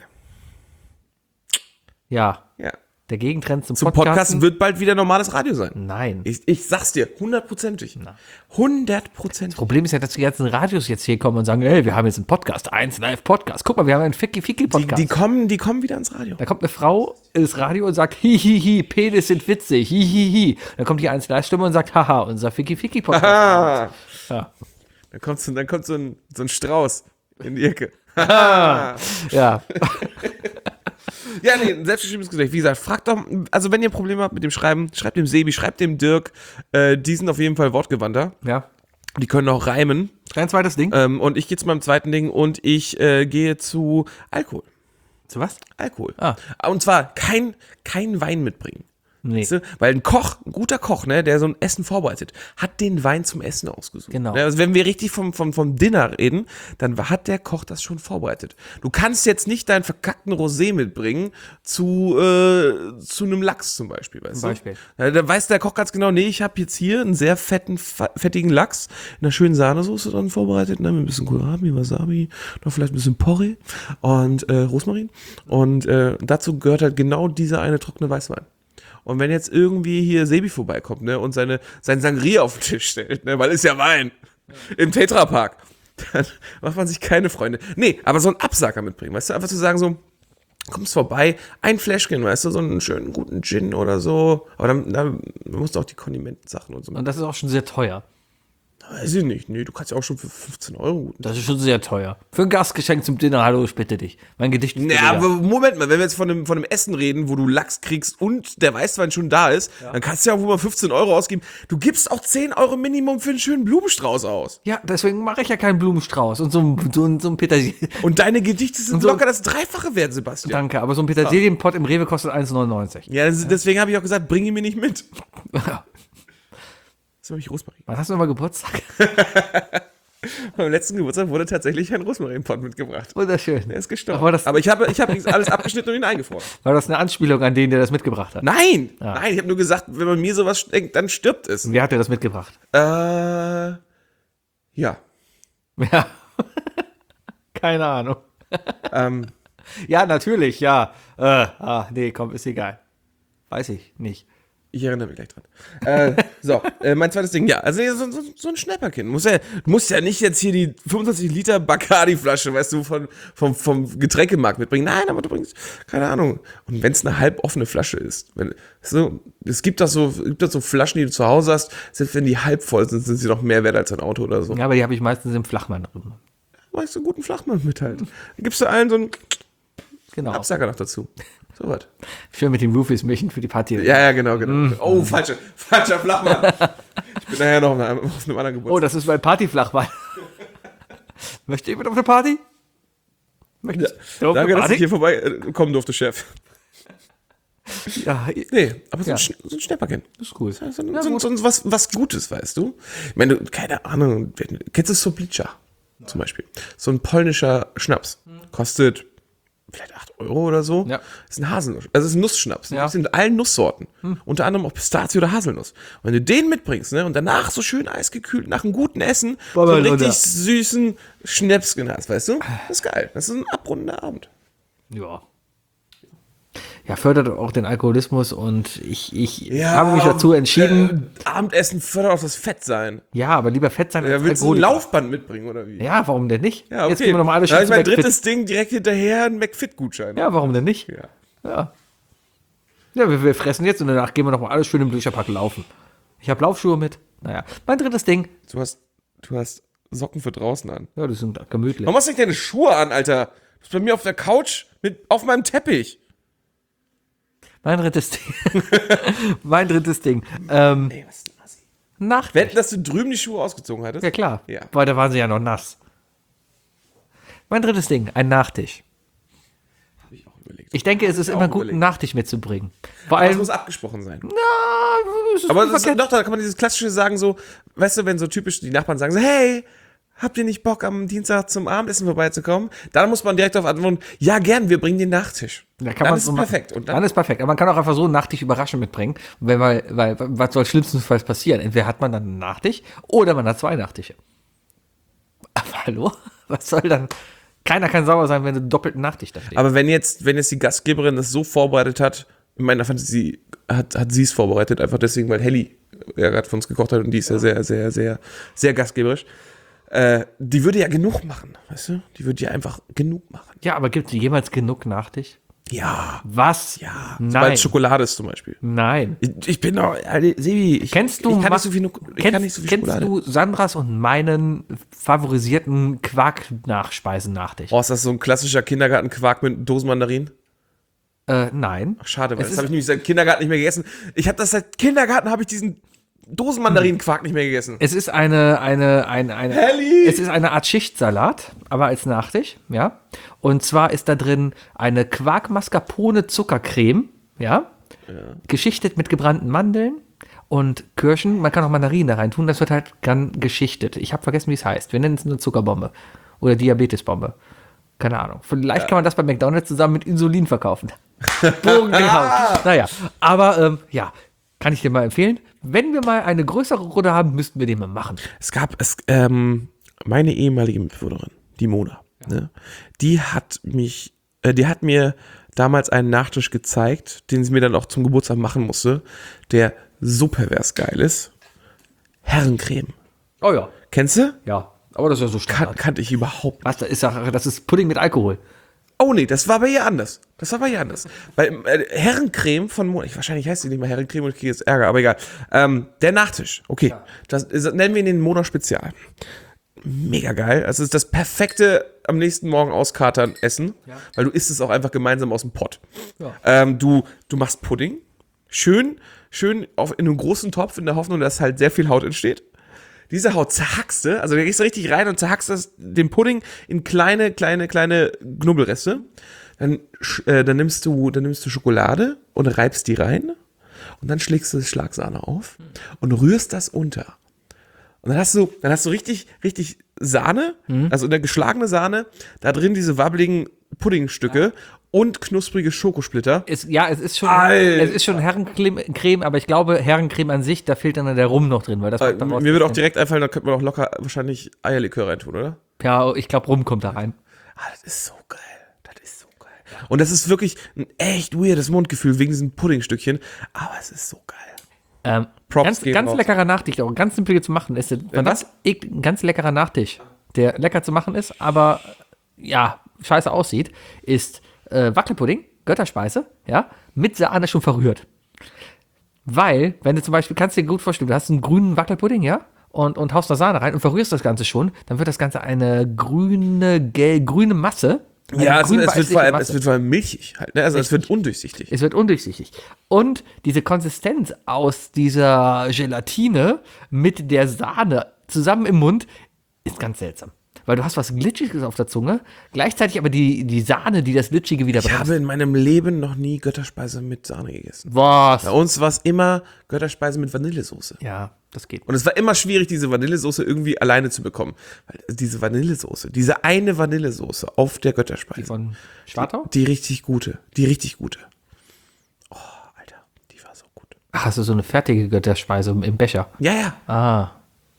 Ja,
Ja.
der Gegentrend zum
Zum
Podcasten.
Podcast wird bald wieder normales Radio sein.
Nein.
Ich sag's dir, 100%ig. 100%.
Problem ist ja, dass die ganzen Radios jetzt hier kommen und sagen, hey, wir haben jetzt einen Podcast, 1 Live-Podcast. Guck mal, wir haben einen Ficky-Podcast.
Die kommen wieder ins Radio.
Da kommt eine Frau ins Radio und sagt, hihihi, Penis sind witzig, hihihi. Dann kommt die 1 Live-Stimme und sagt, haha, unser Ficky-Ficky-Podcast.
Ah.
Ja.
Dann kommt so ein Strauß in die Ecke.
Ja.
Ja, nee, ein selbstgeschriebenes Gedicht. Wie gesagt, fragt doch, also wenn ihr Probleme habt mit dem Schreiben, schreibt dem Sebi, schreibt dem Dirk. Die sind auf jeden Fall wortgewandter.
Ja.
Die können auch reimen.
Dein zweites Ding?
Und ich gehe zu meinem zweiten Ding und ich gehe zu Alkohol.
Zu was?
Alkohol.
Ah.
Und zwar kein Wein mitbringen.
Nee.
Weißt du? Weil ein guter Koch, ne, der so ein Essen vorbereitet, hat den Wein zum Essen ausgesucht.
Genau.
Ne, also wenn wir richtig vom Dinner reden, dann hat der Koch das schon vorbereitet. Du kannst jetzt nicht deinen verkackten Rosé mitbringen zu einem Lachs zum Beispiel, weißt du? Ja, da weiß der Koch ganz genau, nee, ich habe jetzt hier einen sehr fettigen Lachs in einer schönen Sahnesoße dran vorbereitet, ne, mit ein bisschen Kohlrabi, Wasabi, noch vielleicht ein bisschen Porree und Rosmarin. Und dazu gehört halt genau dieser eine trockene Weißwein. Und wenn jetzt irgendwie hier Sebi vorbeikommt, ne, und sein Sangria auf den Tisch stellt, ne, weil ist ja Wein, im Tetrapark, dann macht man sich keine Freunde. Nee, aber so einen Absacker mitbringen, weißt du, einfach zu sagen so, kommst vorbei, ein Fläschchen, weißt du, so einen schönen guten Gin oder so, aber dann musst du auch die Kondimentensachen und so.
Und das ist auch schon sehr teuer.
Weiß ich nicht, nee, du kannst ja auch schon für 15 Euro guten.
Das ist schon sehr teuer. Für ein Gastgeschenk zum Dinner, hallo, ich bitte dich. Mein Gedicht ist
Ja, aber Moment mal, wenn wir jetzt von einem Essen reden, wo du Lachs kriegst und der Weißwein schon da ist, dann kannst du ja auch wohl mal 15 Euro ausgeben. Du gibst auch 10 Euro Minimum für einen schönen Blumenstrauß aus.
Ja, deswegen mache ich ja keinen Blumenstrauß und so ein Petersilien.
Und deine Gedichte sind
so-
locker das Dreifache wert, Sebastian.
Danke, aber so ein Petersilienpott im Rewe kostet 1,99.
Ja, deswegen habe ich auch gesagt, bring ihn mir nicht mit. Das habe ich Rosmarin.
Wann hast du nochmal Geburtstag?
Beim letzten Geburtstag wurde tatsächlich ein Rosmarinpott mitgebracht.
Wunderschön.
Der ist gestorben.
Aber das-
Aber ich habe alles abgeschnitten und ihn eingefroren.
War das eine Anspielung an den, der das mitgebracht hat?
Nein, ich habe nur gesagt, wenn man mir sowas denkt, dann stirbt es.
Wer hat dir das mitgebracht?
Ja.
Ja. Keine Ahnung. Ja, natürlich, ja. Nee, komm, ist egal. Weiß ich nicht.
Ich erinnere mich gleich dran. Mein zweites Ding, ja. Also so ein Schnäpperchen. Du musst ja nicht jetzt hier die 25 Liter Bacardi-Flasche, weißt du, vom Getränkemarkt mitbringen. Nein, aber du bringst, keine Ahnung. Und wenn es eine halboffene Flasche ist, es gibt doch so Flaschen, die du zu Hause hast, selbst wenn die halb voll sind, sind sie noch mehr wert als ein Auto oder so.
Ja, aber die habe ich meistens im Flachmann drin.
Weißt du, einen guten Flachmann mit halt. Dann gibst du allen so einen
Genau.
Absacker noch dazu. So was.
Schön mit den Roofies mischen für die Party.
Ja, genau. Oh, falscher Flachmann. Ich bin nachher noch auf einem anderen Geburtstag.
Oh, das ist mein Partyflachmann. Möchte jemand auf eine Party? Möchtest du auf eine
Danke, dass
Party?
ich hier vorbei kommen durfte, Chef.
Ja,
Nee, aber so
Ja.
ein Schnäpperchen.
ist cool.
So was Gutes, weißt du? Ich meine, keine Ahnung, kennst du Soplica zum Beispiel? So ein polnischer Schnaps. Kostet vielleicht 8 Euro oder so.
Ja.
Ist ein Haselnuss, also ist ein Nussschnaps.
Ja.
Das sind allen Nusssorten. Unter anderem auch Pistazie oder Haselnuss. Und wenn du den mitbringst, ne, und danach so schön eisgekühlt, nach einem guten Essen, so einen richtig süßen Schnäpsken hast, weißt du? Das ist geil. Das ist ein abrundender Abend.
Ja. Ja, fördert auch den Alkoholismus und ich habe mich dazu entschieden.
Abendessen fördert auch das Fettsein.
Ja, aber lieber fett sein
Ja,
als
willst du ein
Alkoholiker.
Laufband mitbringen, oder wie?
Ja, warum denn nicht?
Ja, okay.
Jetzt gehen wir nochmal alle
Da
schön
hab ich
zu
mein
McFit.
drittes Ding direkt hinterher, ein McFit-Gutschein.
Ja, warum denn nicht?
Ja.
Ja. Ja, wir fressen jetzt und danach gehen wir nochmal alles schön im Bücherpack laufen. Ich habe Laufschuhe mit. Naja, mein drittes Ding.
Du hast Socken für draußen an.
Ja, das sind gemütlich.
Warum hast du nicht deine Schuhe an, Alter? Du bist bei mir auf der Couch auf meinem Teppich.
Mein drittes Ding. Mein drittes Ding.
Ey, was ist denn Assi?
Nacht.
Wetten, dass du drüben die Schuhe ausgezogen hattest?
Ja, klar.
Ja.
Weil da waren sie ja noch nass. Mein drittes Ding, ein Nachtisch.
Hab ich auch überlegt.
Ich denke, es ist
auch
immer gut,
überlegt.
einen Nachtisch mitzubringen. Vor
Das
allem.
muss abgesprochen sein.
Es ist
Aber
nicht
das ist,
verkehrt.
doch, da kann man dieses klassische sagen, so, weißt du, wenn so typisch die Nachbarn sagen so, hey, habt ihr nicht Bock, am Dienstag zum Abendessen vorbeizukommen? Dann muss man direkt darauf antworten, ja, gern, wir bringen den Nachtisch.
Da kann
dann
man
ist
so
es
machen.
perfekt. Und
Dann ist perfekt. Aber man kann auch einfach so einen Nachtisch überraschend mitbringen. Weil was soll schlimmstenfalls passieren? Entweder hat man dann einen Nachtisch oder man hat zwei Nachtische. Aber hallo? Was soll dann? Keiner kann sauer sein, wenn du einen doppelten Nachtisch da steht.
Aber wenn jetzt die Gastgeberin das so vorbereitet hat, in meiner Fantasie hat sie es vorbereitet, einfach deswegen, weil Helly ja gerade für uns gekocht hat und die ist ja sehr, sehr, sehr, sehr gastgeberisch. Die würde ja genug machen, weißt du? Die würde ja einfach genug machen.
Ja, aber gibt es jemals genug Nachtisch?
Ja.
Was?
Ja.
Nein.
Sobald Schokolade ist zum Beispiel.
Nein.
Ich bin doch, Sebi, ich
Kennst du
ich kann
was-
nicht so viel,
Kennst
Schokolade.
du Sandras und meinen favorisierten Quark-Nachspeisen-Nachtisch?
Oh, ist das so ein klassischer Kindergartenquark mit Dosenmandarinen?
Nein.
Ach, schade, weil
Es
das
ist-
habe ich nämlich seit Kindergarten nicht mehr gegessen. Seit Kindergarten habe ich diesen Dosenmandarinenquark nicht mehr gegessen.
Es ist eine
Helly!
es ist eine Art Schichtsalat, aber als Nachtisch, ja. Und zwar ist da drin eine Quark-Mascarpone-Zuckercreme, ja? Geschichtet mit gebrannten Mandeln und Kirschen. Man kann auch Mandarinen da rein tun, das wird halt dann geschichtet. Ich habe vergessen, wie es heißt. Wir nennen es eine Zuckerbombe oder Diabetesbombe. Keine Ahnung. Vielleicht kann man das bei McDonald's zusammen mit Insulin verkaufen. Bogen gehauen. Naja, aber ja, kann ich dir mal empfehlen. Wenn wir mal eine größere Runde haben, müssten wir den mal machen.
Meine ehemalige Mitbewohnerin, die Mona, ne, die hat mir damals einen Nachtisch gezeigt, den sie mir dann auch zum Geburtstag machen musste, der so pervers geil ist. Herrencreme.
Oh ja.
Kennst du?
Ja, aber das ist ja so Standard.
Kannte ich überhaupt nicht.
Das ist Pudding mit Alkohol.
Oh nee, das war bei ihr anders. Bei Herrencreme von Mona, wahrscheinlich heißt sie nicht mal Herrencreme und ich kriege jetzt Ärger, aber egal. Der Nachtisch, okay. Ja. Das nennen wir ihn den Mona Spezial. Mega geil. Also es ist das perfekte am nächsten Morgen auskatern Essen, weil du isst es auch einfach gemeinsam aus dem Pott. Ja. Du machst Pudding, schön in einem großen Topf in der Hoffnung, dass halt sehr viel Haut entsteht. Diese Haut zerhackst du, also da gehst du richtig rein und zerhackst den Pudding in kleine Knubbelreste. Dann nimmst du Schokolade und reibst die rein und dann schlägst du Schlagsahne auf und rührst das unter. Und dann hast du richtig Sahne, also eine geschlagene Sahne, da drin diese wabbeligen Puddingstücke und knusprige Schokosplitter.
Es ist schon Herrencreme, aber ich glaube, Herrencreme an sich, da fehlt dann der Rum noch drin. Weil das
mir würde auch direkt einfallen, da könnte man auch locker wahrscheinlich Eierlikör reintun, oder?
Ja, ich glaube, Rum kommt da rein.
Das ist so geil. Und das ist wirklich ein echt weirdes Mundgefühl wegen diesen Puddingstückchen, aber es ist so geil.
Ganz leckerer Nachtisch, auch ganz simpel zu machen ist. Ein ganz leckerer Nachtisch, der lecker zu machen ist, aber ja, scheiße aussieht, ist Wackelpudding, Götterspeise, ja, mit Sahne schon verrührt. Weil, wenn du zum Beispiel, kannst du dir gut vorstellen, du hast einen grünen Wackelpudding, ja, und haust da Sahne rein und verrührst das Ganze schon, dann wird das Ganze eine grüne Masse.
Ja, es wird vor allem milchig halt, ne? Also es wird undurchsichtig.
Und diese Konsistenz aus dieser Gelatine mit der Sahne zusammen im Mund ist ganz seltsam. Weil du hast was Glitschiges auf der Zunge, gleichzeitig aber die Sahne, die das Glitschige wieder bremst.
Ich habe in meinem Leben noch nie Götterspeise mit Sahne gegessen.
Was?
Bei uns war es immer Götterspeise mit Vanillesoße.
Ja, das geht.
Und es war immer schwierig, diese Vanillesoße irgendwie alleine zu bekommen. Weil diese eine Vanillesoße auf der Götterspeise.
Die von Schwartau?
Die richtig gute. Oh, Alter, die war so gut.
Ach, hast du so eine fertige Götterspeise im Becher?
Ja.
Ah.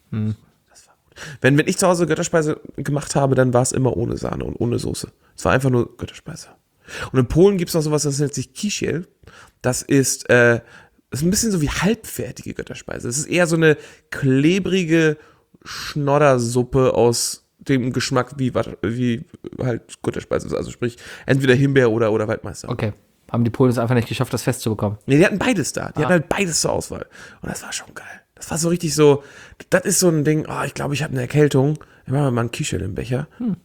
Wenn ich zu Hause Götterspeise gemacht habe, dann war es immer ohne Sahne und ohne Soße. Es war einfach nur Götterspeise. Und in Polen gibt es noch sowas, das nennt sich Kisiel. Das ist ein bisschen so wie halbfertige Götterspeise. Es ist eher so eine klebrige Schnoddersuppe aus dem Geschmack wie halt Götterspeise ist. Also sprich, entweder Himbeer oder Waldmeister.
Okay. Haben die Polen es einfach nicht geschafft, das festzubekommen?
Nee, die hatten beides da. Die hatten halt beides zur Auswahl. Und das war schon geil. Das war so richtig so, das ist so ein Ding, ich glaube, ich habe eine Erkältung. Ich mache mal einen Kischel im Becher.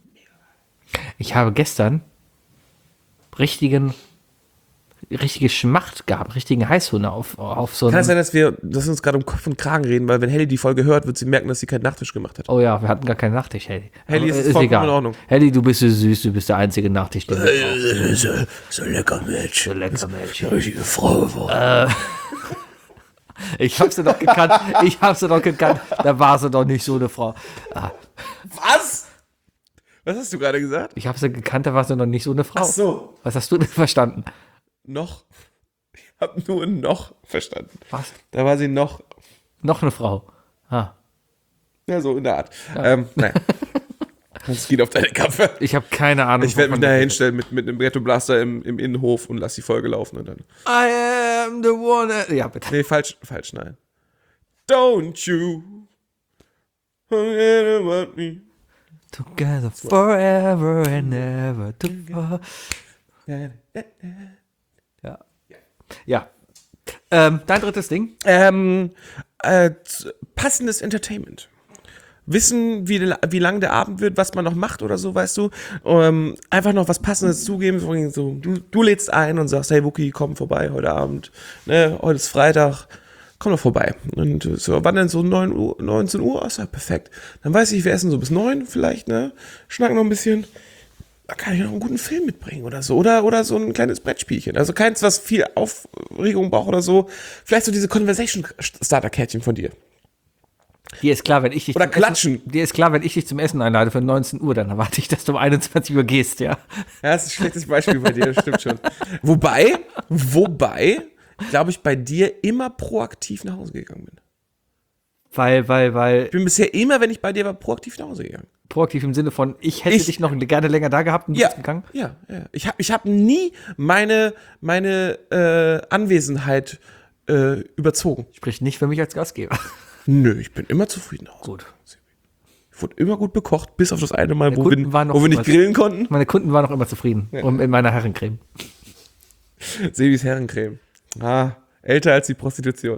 Ich habe gestern richtige Schmacht gehabt, richtigen Heißhunger auf so
Kann es sein, dass wir uns gerade um Kopf und Kragen reden, weil wenn Helly die Folge hört, wird sie merken, dass sie keinen Nachtisch gemacht hat.
Oh ja, wir hatten gar keinen Nachtisch, Helly.
Helly ist vollkommen in Ordnung.
Helly, du bist so süß, du bist der einzige Nachtisch, den
wir so lecker Mädchen. Richtige Frau geworden.
Ich hab sie doch gekannt. Da war sie doch nicht so eine Frau.
Was? Was hast du gerade gesagt?
Ich hab sie gekannt, da war sie noch nicht so eine Frau.
Ach so.
Was hast du denn verstanden?
Noch? Ich hab nur noch verstanden.
Was?
Da war sie noch.
Noch eine Frau.
Ja, so in der Art. Ja. Naja. Das geht auf deine Kappe.
Ich habe keine Ahnung.
Ich werde mich daher hinstellen mit einem Ghetto-Blaster im Innenhof und lass die Folge laufen und dann.
I am the one. Ja, bitte.
Nee, falsch, nein. Don't you forget about me.
Together forever and ever. Ja. Dein drittes Ding?
Passendes Entertainment. Wissen, wie lang der Abend wird, was man noch macht oder so, weißt du. Einfach noch was Passendes zugeben. So, du lädst ein und sagst, hey Wookie, komm vorbei heute Abend. Ne, heute ist Freitag. komm doch vorbei. Und so, wann denn so 9 Uhr, 19 Uhr? Ach, ja, perfekt. Dann weiß ich, wir essen so bis 9 vielleicht, ne? Schnacken noch ein bisschen. Da kann ich noch einen guten Film mitbringen oder so. Oder so ein kleines Brettspielchen. Also keins, was viel Aufregung braucht oder so. Vielleicht so diese Conversation-Starter-Kärtchen von dir.
Dir ist klar, wenn ich dich
Oder Klatschen.
Dir ist klar, wenn ich dich zum Essen einlade für 19 Uhr, dann erwarte ich, dass du um 21 Uhr gehst, ja.
Ja, das ist ein schlechtes Beispiel bei dir, das stimmt schon. Wobei, glaube ich, bei dir immer proaktiv nach Hause gegangen bin.
Weil
Ich bin bisher immer, wenn ich bei dir war, proaktiv nach Hause gegangen.
proaktiv im Sinne von, ich hätte dich noch gerne länger da gehabt und du bist gegangen.
Ja. Ich hab nie meine Anwesenheit überzogen.
Spricht nicht für mich als Gastgeber.
Nö, ich bin immer zufrieden.
Gut.
Ich wurde immer gut bekocht, bis auf das eine Mal, wo
Kunden waren noch
wir nicht
immer-
grillen konnten.
Meine Kunden waren auch immer zufrieden. Und in meiner Herrencreme.
Sebis Herrencreme. Älter als die Prostitution.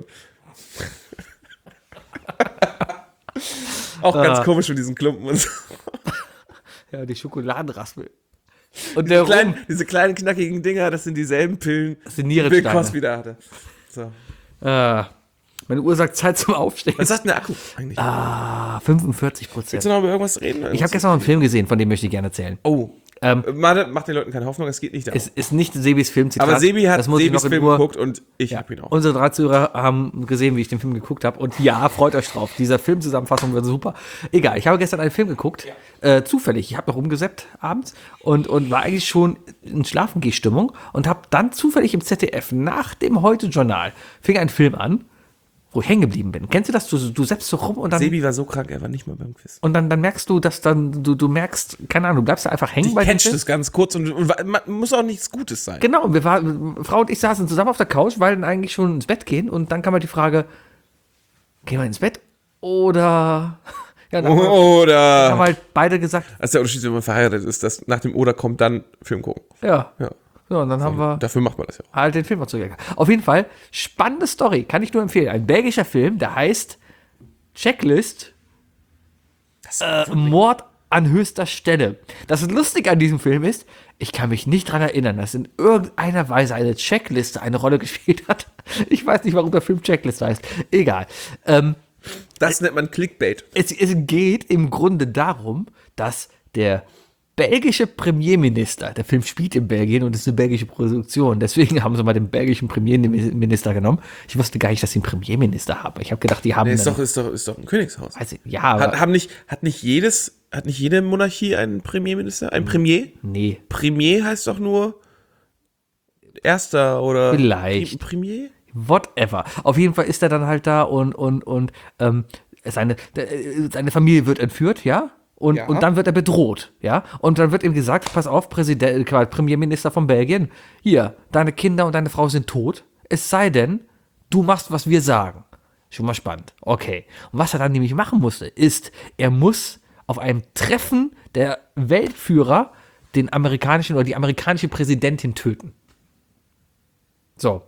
Auch ganz komisch mit diesen Klumpen und so.
Ja, die Schokoladenraspel. Und der
Diese kleinen knackigen Dinger, das sind dieselben Pillen,
Das sind
die Bill
Nierensteine.
Cosby da hatte. So.
Meine Uhr sagt Zeit zum Aufstehen.
Was sagt denn der Akku eigentlich?
45%.
Willst du noch über irgendwas reden?
Ich habe gestern noch einen Film gesehen, von dem möchte ich gerne erzählen.
Oh. Macht den Leuten keine Hoffnung, es geht nicht darum.
Es ist nicht Sebis Filmzitat.
Aber Sebi hat
das muss ich
Sebis
noch in
Film
Ruhe-
geguckt und ich habe ihn auch.
Unsere 3 Zuhörer haben gesehen, wie ich den Film geguckt habe. Und ja, freut euch drauf. Dieser Filmzusammenfassung wird super. Egal, ich habe gestern einen Film geguckt. Zufällig. Ich habe noch rumgesappt abends und war eigentlich schon in Schlafengehstimmung und habe dann zufällig im ZDF nach dem Heute-Journal fing ein Film an, wo ich hängen geblieben bin. Kennst du das? Du zappst so rum und dann...
Sebi war so krank, er war nicht mal beim Quiz.
Und dann merkst du, dass dann, du merkst, keine Ahnung, du bleibst da einfach hängen
Ich
bei dem
catch
Film.
das ganz kurz und muss auch nichts Gutes sein.
Genau, und Frau und ich saßen zusammen auf der Couch, wollten eigentlich schon ins Bett gehen und dann kam halt die Frage, gehen wir ins Bett oder... Ja, dann haben
Oder.
halt beide gesagt,
Das ist der Unterschied, wenn man verheiratet ist, dass nach dem Oder kommt dann Film gucken.
ja.
Ja.
So, und dann haben wir
Dafür macht man das ja auch.
halt den Film mal zugegangen. Auf jeden Fall, spannende Story, kann ich nur empfehlen. Ein belgischer Film, der heißt Checklist, Mord an höchster Stelle. Das Lustige an diesem Film ist, ich kann mich nicht dran erinnern, dass in irgendeiner Weise eine Checkliste eine Rolle gespielt hat. Ich weiß nicht, warum der Film Checklist heißt. Egal.
Das nennt man Clickbait.
Es geht im Grunde darum, dass der belgische Premierminister, der Film spielt in Belgien und ist eine belgische Produktion, deswegen haben sie mal den belgischen Premierminister genommen. Ich wusste gar nicht, dass sie einen Premierminister haben. Ich habe gedacht, die haben...
Ist doch ein Königshaus.
weiß ich, ja, aber...
Hat nicht jede Monarchie einen Premierminister? Ein Premier?
nee,
Premier heißt doch nur Erster oder
Vielleicht.
Premier?
whatever. Auf jeden Fall ist er dann halt da und seine Familie wird entführt, ja? Und dann wird er bedroht, ja? Und dann wird ihm gesagt, pass auf, Premierminister von Belgien, hier, deine Kinder und deine Frau sind tot, es sei denn, du machst, was wir sagen. Schon mal spannend. Okay. Und was er dann nämlich machen musste, ist, er muss auf einem Treffen der Weltführer den amerikanischen oder die amerikanische Präsidentin töten. So.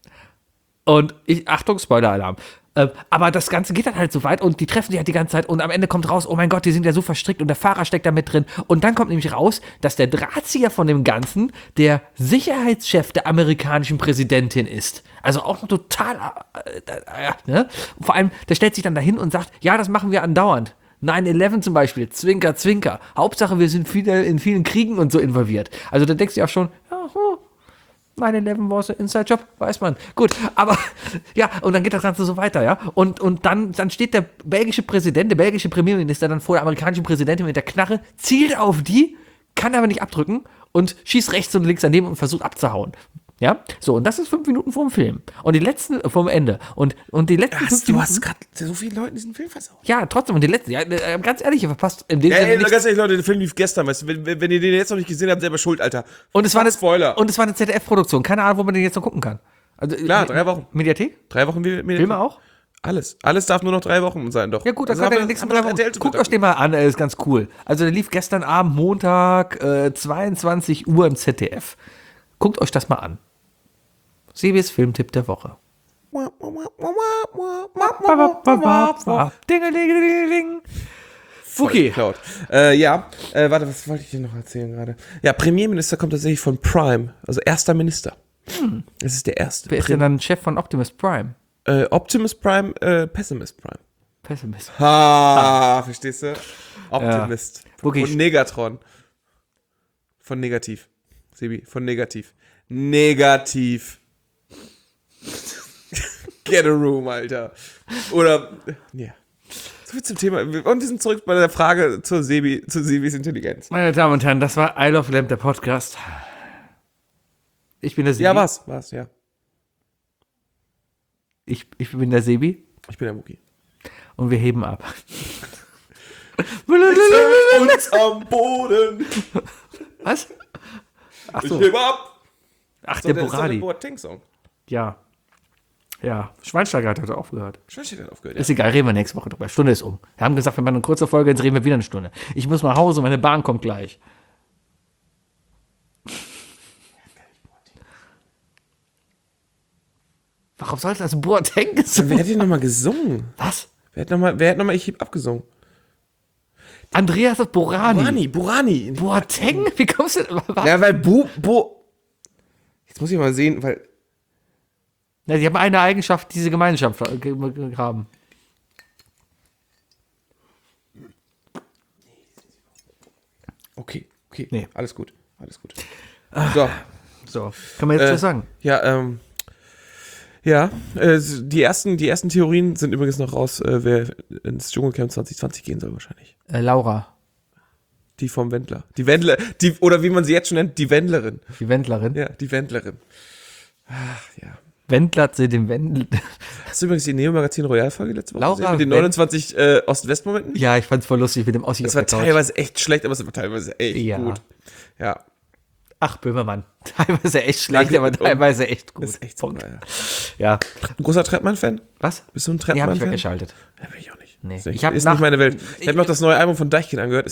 Und Achtung, Spoiler-Alarm. Aber das Ganze geht dann halt so weit und die treffen sich halt die ganze Zeit und am Ende kommt raus, oh mein Gott, die sind ja so verstrickt und der Fahrer steckt da mit drin. Und dann kommt nämlich raus, dass der Drahtzieher von dem Ganzen der Sicherheitschef der amerikanischen Präsidentin ist. Also auch noch total, ne? Vor allem, der stellt sich dann dahin und sagt, ja, das machen wir andauernd. 9/11 zum Beispiel, Zwinker, Zwinker. Hauptsache, wir sind in vielen Kriegen und so involviert. Also da denkst du ja schon, ja, 9/11 war so ein Inside-Job, weiß man. Gut, aber ja, und dann geht das Ganze so weiter, ja. Und dann steht der belgische Präsident, der belgische Premierminister dann vor der amerikanischen Präsidentin mit der Knarre, zielt auf die, kann aber nicht abdrücken und schießt rechts und links daneben und versucht abzuhauen. Ja, so, und das ist 5 Minuten vorm Film. Und die letzten, vorm Ende. Und die letzten 5
Du
Minuten.
hast gerade so vielen Leuten diesen Film versaut.
Ja, trotzdem, und die letzten, ja, ganz ehrlich, ihr verpasst in dem Sinne
Ey,
nichts.
ganz ehrlich, Leute, der Film lief gestern, weißt du, wenn ihr den jetzt noch nicht gesehen habt, selber schuld, Alter.
Und es war
Spoiler.
Und es war eine ZDF-Produktion. Keine Ahnung, wo man den jetzt noch gucken kann. Also,
Klar, 3 Wochen.
Mediathek?
3 Wochen
Filme auch?
Alles. Alles darf nur noch 3 Wochen sein, doch.
Ja gut, dann
Also
könnt ihr
haben
den nächsten
wir
3 Wochen.
RTL zu
Guckt
bedanken.
euch den mal an, er ist ganz cool. Also der lief gestern Abend, Montag, 22 Uhr im ZDF. Guckt euch das mal an. Sebis Filmtipp der Woche. Dingelingelingeling. Okay.
Geklaut. Warte, was wollte ich dir noch erzählen gerade? Ja, Premierminister kommt tatsächlich von Prime, also erster Minister. Das ist der erste.
Wer ist denn dann Chef von Optimus Prime?
Optimus Prime, Pessimist Prime.
Pessimist.
Verstehst du? Optimist.
Wookie.
Und Negatron. Von negativ. Sebi, von negativ. Negativ. Get a room, Alter. Oder, ja. So viel zum Thema. Und wir sind zurück bei der Frage zu Sebis Intelligenz.
Meine Damen und Herren, das war I Love Lamp, der Podcast. Ich bin der Sebi.
Ja, war's, ja.
Ich bin der Sebi
Ich bin der Muki.
und wir heben ab.
Uns am Boden.
Was? Ach
Ich
so.
hebe ab.
Ach,
So,
der
das ist doch
Boradi.
der Boateng-Song.
Ja. Ja. Schweinsteiger hat heute aufgehört.
Schweinsteiger hat aufgehört,
Ist egal, reden wir nächste Woche drüber. Stunde ist um. Wir haben gesagt, wir machen eine kurze Folge, jetzt reden wir wieder eine Stunde. Ich muss nach Hause, meine Bahn kommt gleich. Warum sollte das Boateng gesungen?
Wer hat denn nochmal gesungen?
Was?
Wer hat nochmal Ich heb abgesungen?
Andreas Borani.
Burani.
Boateng? Wie kommst du denn? Was?
Ja, weil Jetzt muss ich mal sehen, weil.
Ja, die haben eine Eigenschaft, diese Gemeinschaft haben.
Okay.
Nee.
Alles gut. So.
So, kann man jetzt was sagen?
Die ersten Theorien sind übrigens noch raus, wer ins Dschungelcamp 2020 gehen soll wahrscheinlich.
Laura,
Die vom Wendler. Oder wie man sie jetzt schon nennt, die Wendlerin.
die Wendlerin.
Ja, die Wendlerin. Ach, ja.
Wendlert sie den Wendel.
Hast du übrigens die Neo-Magazin Royal-Folge letzte Woche
Laura
gesehen? Mit den
Wen-
29 Ost-West-Momenten?
Ja, ich fand's voll lustig mit dem Ossi
Das
auf
war
der Couch.
teilweise echt schlecht, aber es war teilweise echt
Ja.
gut. Ja,
Ach, Böhmermann. Teilweise echt schlecht,
Danke.
aber teilweise echt gut.
das ist echt so.
Punkt.
Ja.
Ja.
Ein großer Trettmann-Fan?
Was?
Bist du ein
Nee, hab ich
Trettmann-Fan?
weggeschaltet.
Ja, bin ich auch nicht.
Nee.
Ist,
Ich hab
ist
nach-
nicht meine Welt. Ich habe mir auch das neue Album von Deichkind angehört.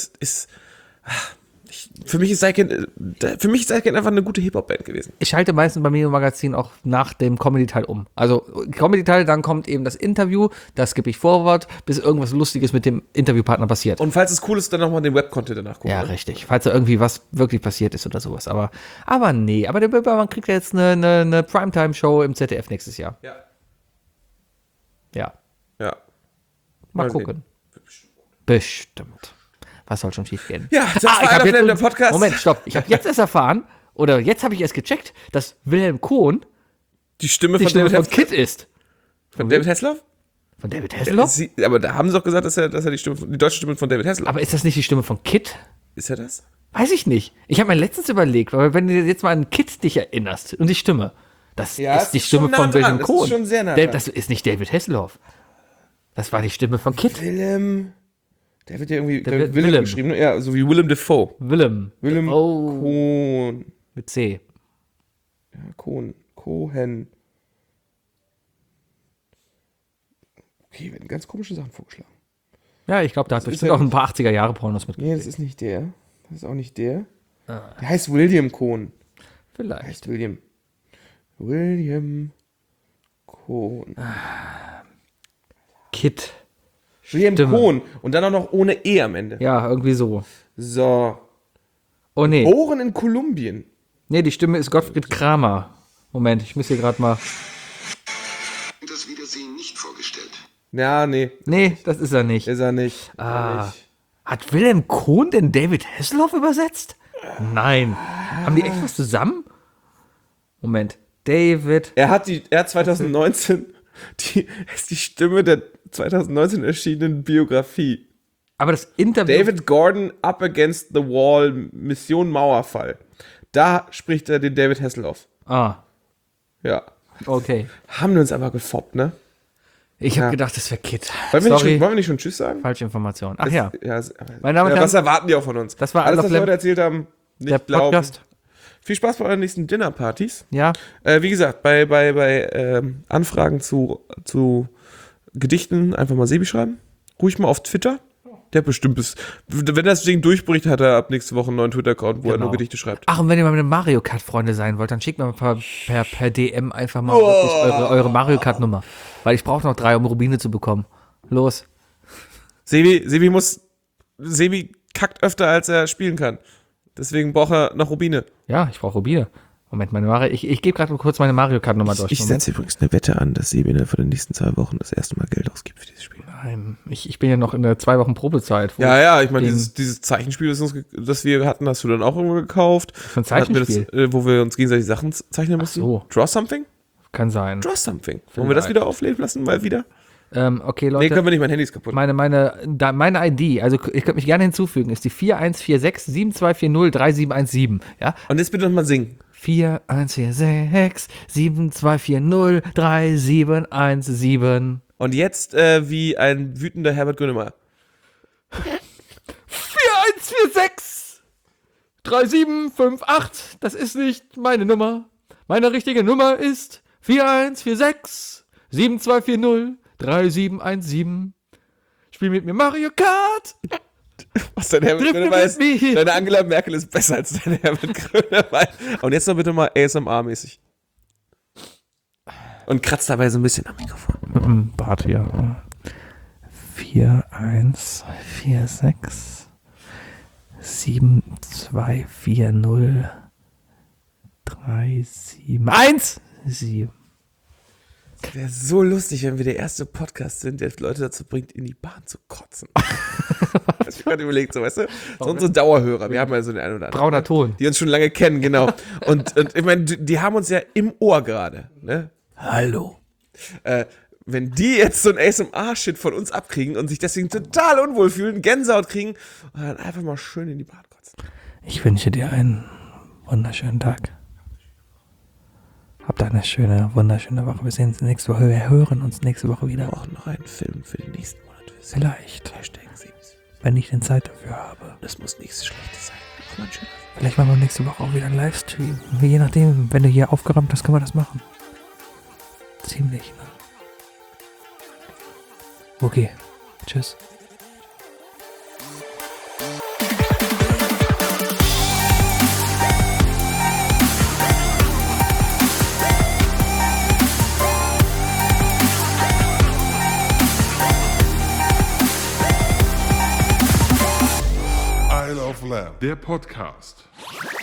Für mich ist Deichkind einfach eine gute Hip-Hop-Band gewesen.
Ich schalte meistens beim Mio-Magazin auch nach dem Comedy-Teil um. Also Comedy-Teil, dann kommt eben das Interview, das skippe ich forward, bis irgendwas Lustiges mit dem Interviewpartner passiert.
Und falls es cool ist, dann nochmal den Web-Content danach gucken.
Ja,
ne?
richtig. Falls da irgendwie was wirklich passiert ist oder sowas. Aber nee. Aber der Böhmermann kriegt ja jetzt eine Primetime-Show im ZDF nächstes Jahr.
Ja.
Ja.
Ja.
Mal
Mal sehen.
gucken. Bestimmt. Was soll schon schief gehen?
Ja, das war
ich hab
einer
jetzt
der Podcast.
Moment, stopp. Ich habe jetzt erst erfahren, oder jetzt habe ich erst gecheckt, dass Wilhelm Kohn
Die Stimme
die
von
Stimme
David
von Kid ist.
Von David Hasselhoff?
Von David Hasselhoff?
Aber da haben sie doch gesagt, dass er die deutsche Stimme von David Hasselhoff
Aber ist das nicht die Stimme von Kid?
ist. Er das?
Weiß ich nicht. Ich habe mir letztens überlegt, weil wenn du jetzt mal an Kid dich erinnerst und die Stimme, das
Ja,
ist die
es ist
Stimme
schon nah
von Wilhelm
dran. Es
Kohn.
ist schon sehr nah
Der,
dran.
das ist nicht David Hasselhoff. Das war die Stimme von Kid.
Der wird ja irgendwie
wird
Willem
Willem.
geschrieben, ne? Ja, so wie Willem Dafoe.
Willem.
Willem
Oh,
Cohen.
mit C.
Ja, Cohen. Okay, werden ganz komische Sachen vorgeschlagen.
Ja, ich glaube, da hat
ist
bestimmt
ja
auch ein paar 80er-Jahre-Pornos mit.
Nee, das ist nicht der. Das ist auch nicht der. Der heißt William Cohen.
Vielleicht.
Heißt William. William Cohen.
Kid.
William
Stimme.
Cohen. Und dann auch noch ohne E am Ende.
Ja, irgendwie so.
So.
Oh, nee.
Geboren in Kolumbien.
Nee, die Stimme ist Gottfried Kramer. Moment, ich muss hier gerade mal.
Das Wiedersehen nicht vorgestellt.
Ja, nee.
Nee, das ist er nicht.
Ist er nicht.
Hat Wilhelm Kohn denn David Hasselhoff übersetzt? Nein. Haben die echt was zusammen? Moment. David.
Er hat 2019 ist die Stimme der 2019 erschienenen Biografie.
Aber das Interview.
David Gordon Up Against the Wall, Mission Mauerfall. Da spricht er den David Hasselhoff.
Ah,
Ja.
okay.
Haben wir uns aber gefoppt, ne?
Ich habe
Ja.
gedacht, das wäre Kid.
Wollen
Sorry,
wir nicht schon Tschüss sagen?
falsche Information. Ach ja,
Ja,
Meine Damen und
was
Herren,
erwarten die auch von uns?
das war
alles,
Isle of
was wir
Lamp,
heute erzählt haben, nicht
der
glauben.
Podcast.
Viel Spaß bei euren nächsten Dinnerpartys.
Ja,
Wie gesagt, bei Anfragen zu Gedichten einfach mal Sebi schreiben. Ruhig mal auf Twitter. Der bestimmt ist. Wenn das Ding durchbricht, hat er ab nächste Woche einen neuen Twitter-Account, wo er
Genau.
nur Gedichte schreibt.
Ach, und wenn ihr mal mit einem Mario Kart-Freunde sein wollt, dann schickt mir mal per DM einfach mal wirklich eure Mario Kart-Nummer. Weil ich brauche noch 3, um Rubine zu bekommen. Los.
Sebi kackt öfter, als er spielen kann. Deswegen braucht er noch Rubine.
Ja, ich brauche Rubine. Moment, ich gebe gerade kurz meine Mario Kart Nummer durch.
Ich setze übrigens eine Wette an, dass Sebi für den nächsten 2 Wochen das erste Mal Geld ausgibt für dieses Spiel.
Nein, ich bin ja noch in der 2 Wochen Probezeit.
Ja, ich meine, dieses Zeichenspiel, das wir hatten, hast du dann auch irgendwo gekauft.
Für ein Zeichenspiel?
Wo wir uns gegenseitig Sachen zeichnen mussten.
so.
Draw Something?
Kann sein.
Draw Something. Wollen wir das wieder aufleben lassen, mal wieder?
Okay, Leute.
Nee, können wir nicht, mein Handy ist kaputt.
Meine ID, also ihr könnt mich gerne hinzufügen, ist die 4146 7240 3717. Ja?
Und jetzt bitte nochmal singen.
4146 7240 3717.
Und jetzt wie ein wütender Herbert Grönemeyer.
4146 3758. Das ist nicht meine Nummer. Meine richtige Nummer ist 4146 7240 3717. Spiel mit mir Mario Kart.
Was dein Herbert Grönemeyer ist? Deine Angela Merkel ist besser als deine Herbert Grönemeyer. Und jetzt noch bitte mal ASMR-mäßig. Und kratzt dabei so ein bisschen am Mikrofon.
Bart hier. 4146 7240 3717.
Das wäre so lustig, wenn wir der erste Podcast sind, der Leute dazu bringt, in die Bahn zu kotzen. Hab ich gerade überlegt, so, weißt du? So unsere Dauerhörer, wir haben ja so den einen oder anderen.
Brauner Ton.
Die uns schon lange kennen, genau. Und ich meine, die haben uns ja im Ohr gerade, ne?
Hallo.
Wenn die jetzt so ein ASMR-Shit von uns abkriegen und sich deswegen total unwohl fühlen, Gänsehaut kriegen und dann einfach mal schön in die Bahn kotzen.
Ich wünsche dir einen wunderschönen Tag. Habt eine schöne, wunderschöne Woche. Wir sehen uns nächste Woche. Wir hören uns nächste Woche wieder.
Auch noch einen Film für den nächsten Monat.
Vielleicht.
#Sebis.
Wenn ich denn Zeit dafür habe.
Das muss nichts Schlechtes sein. Auch mal ein schöner Film.
Vielleicht machen wir nächste Woche auch wieder einen Livestream. Je nachdem, wenn du hier aufgeräumt hast, können wir das machen. Ziemlich, ne? Okay. Tschüss.
Isle of Lamb, der Podcast.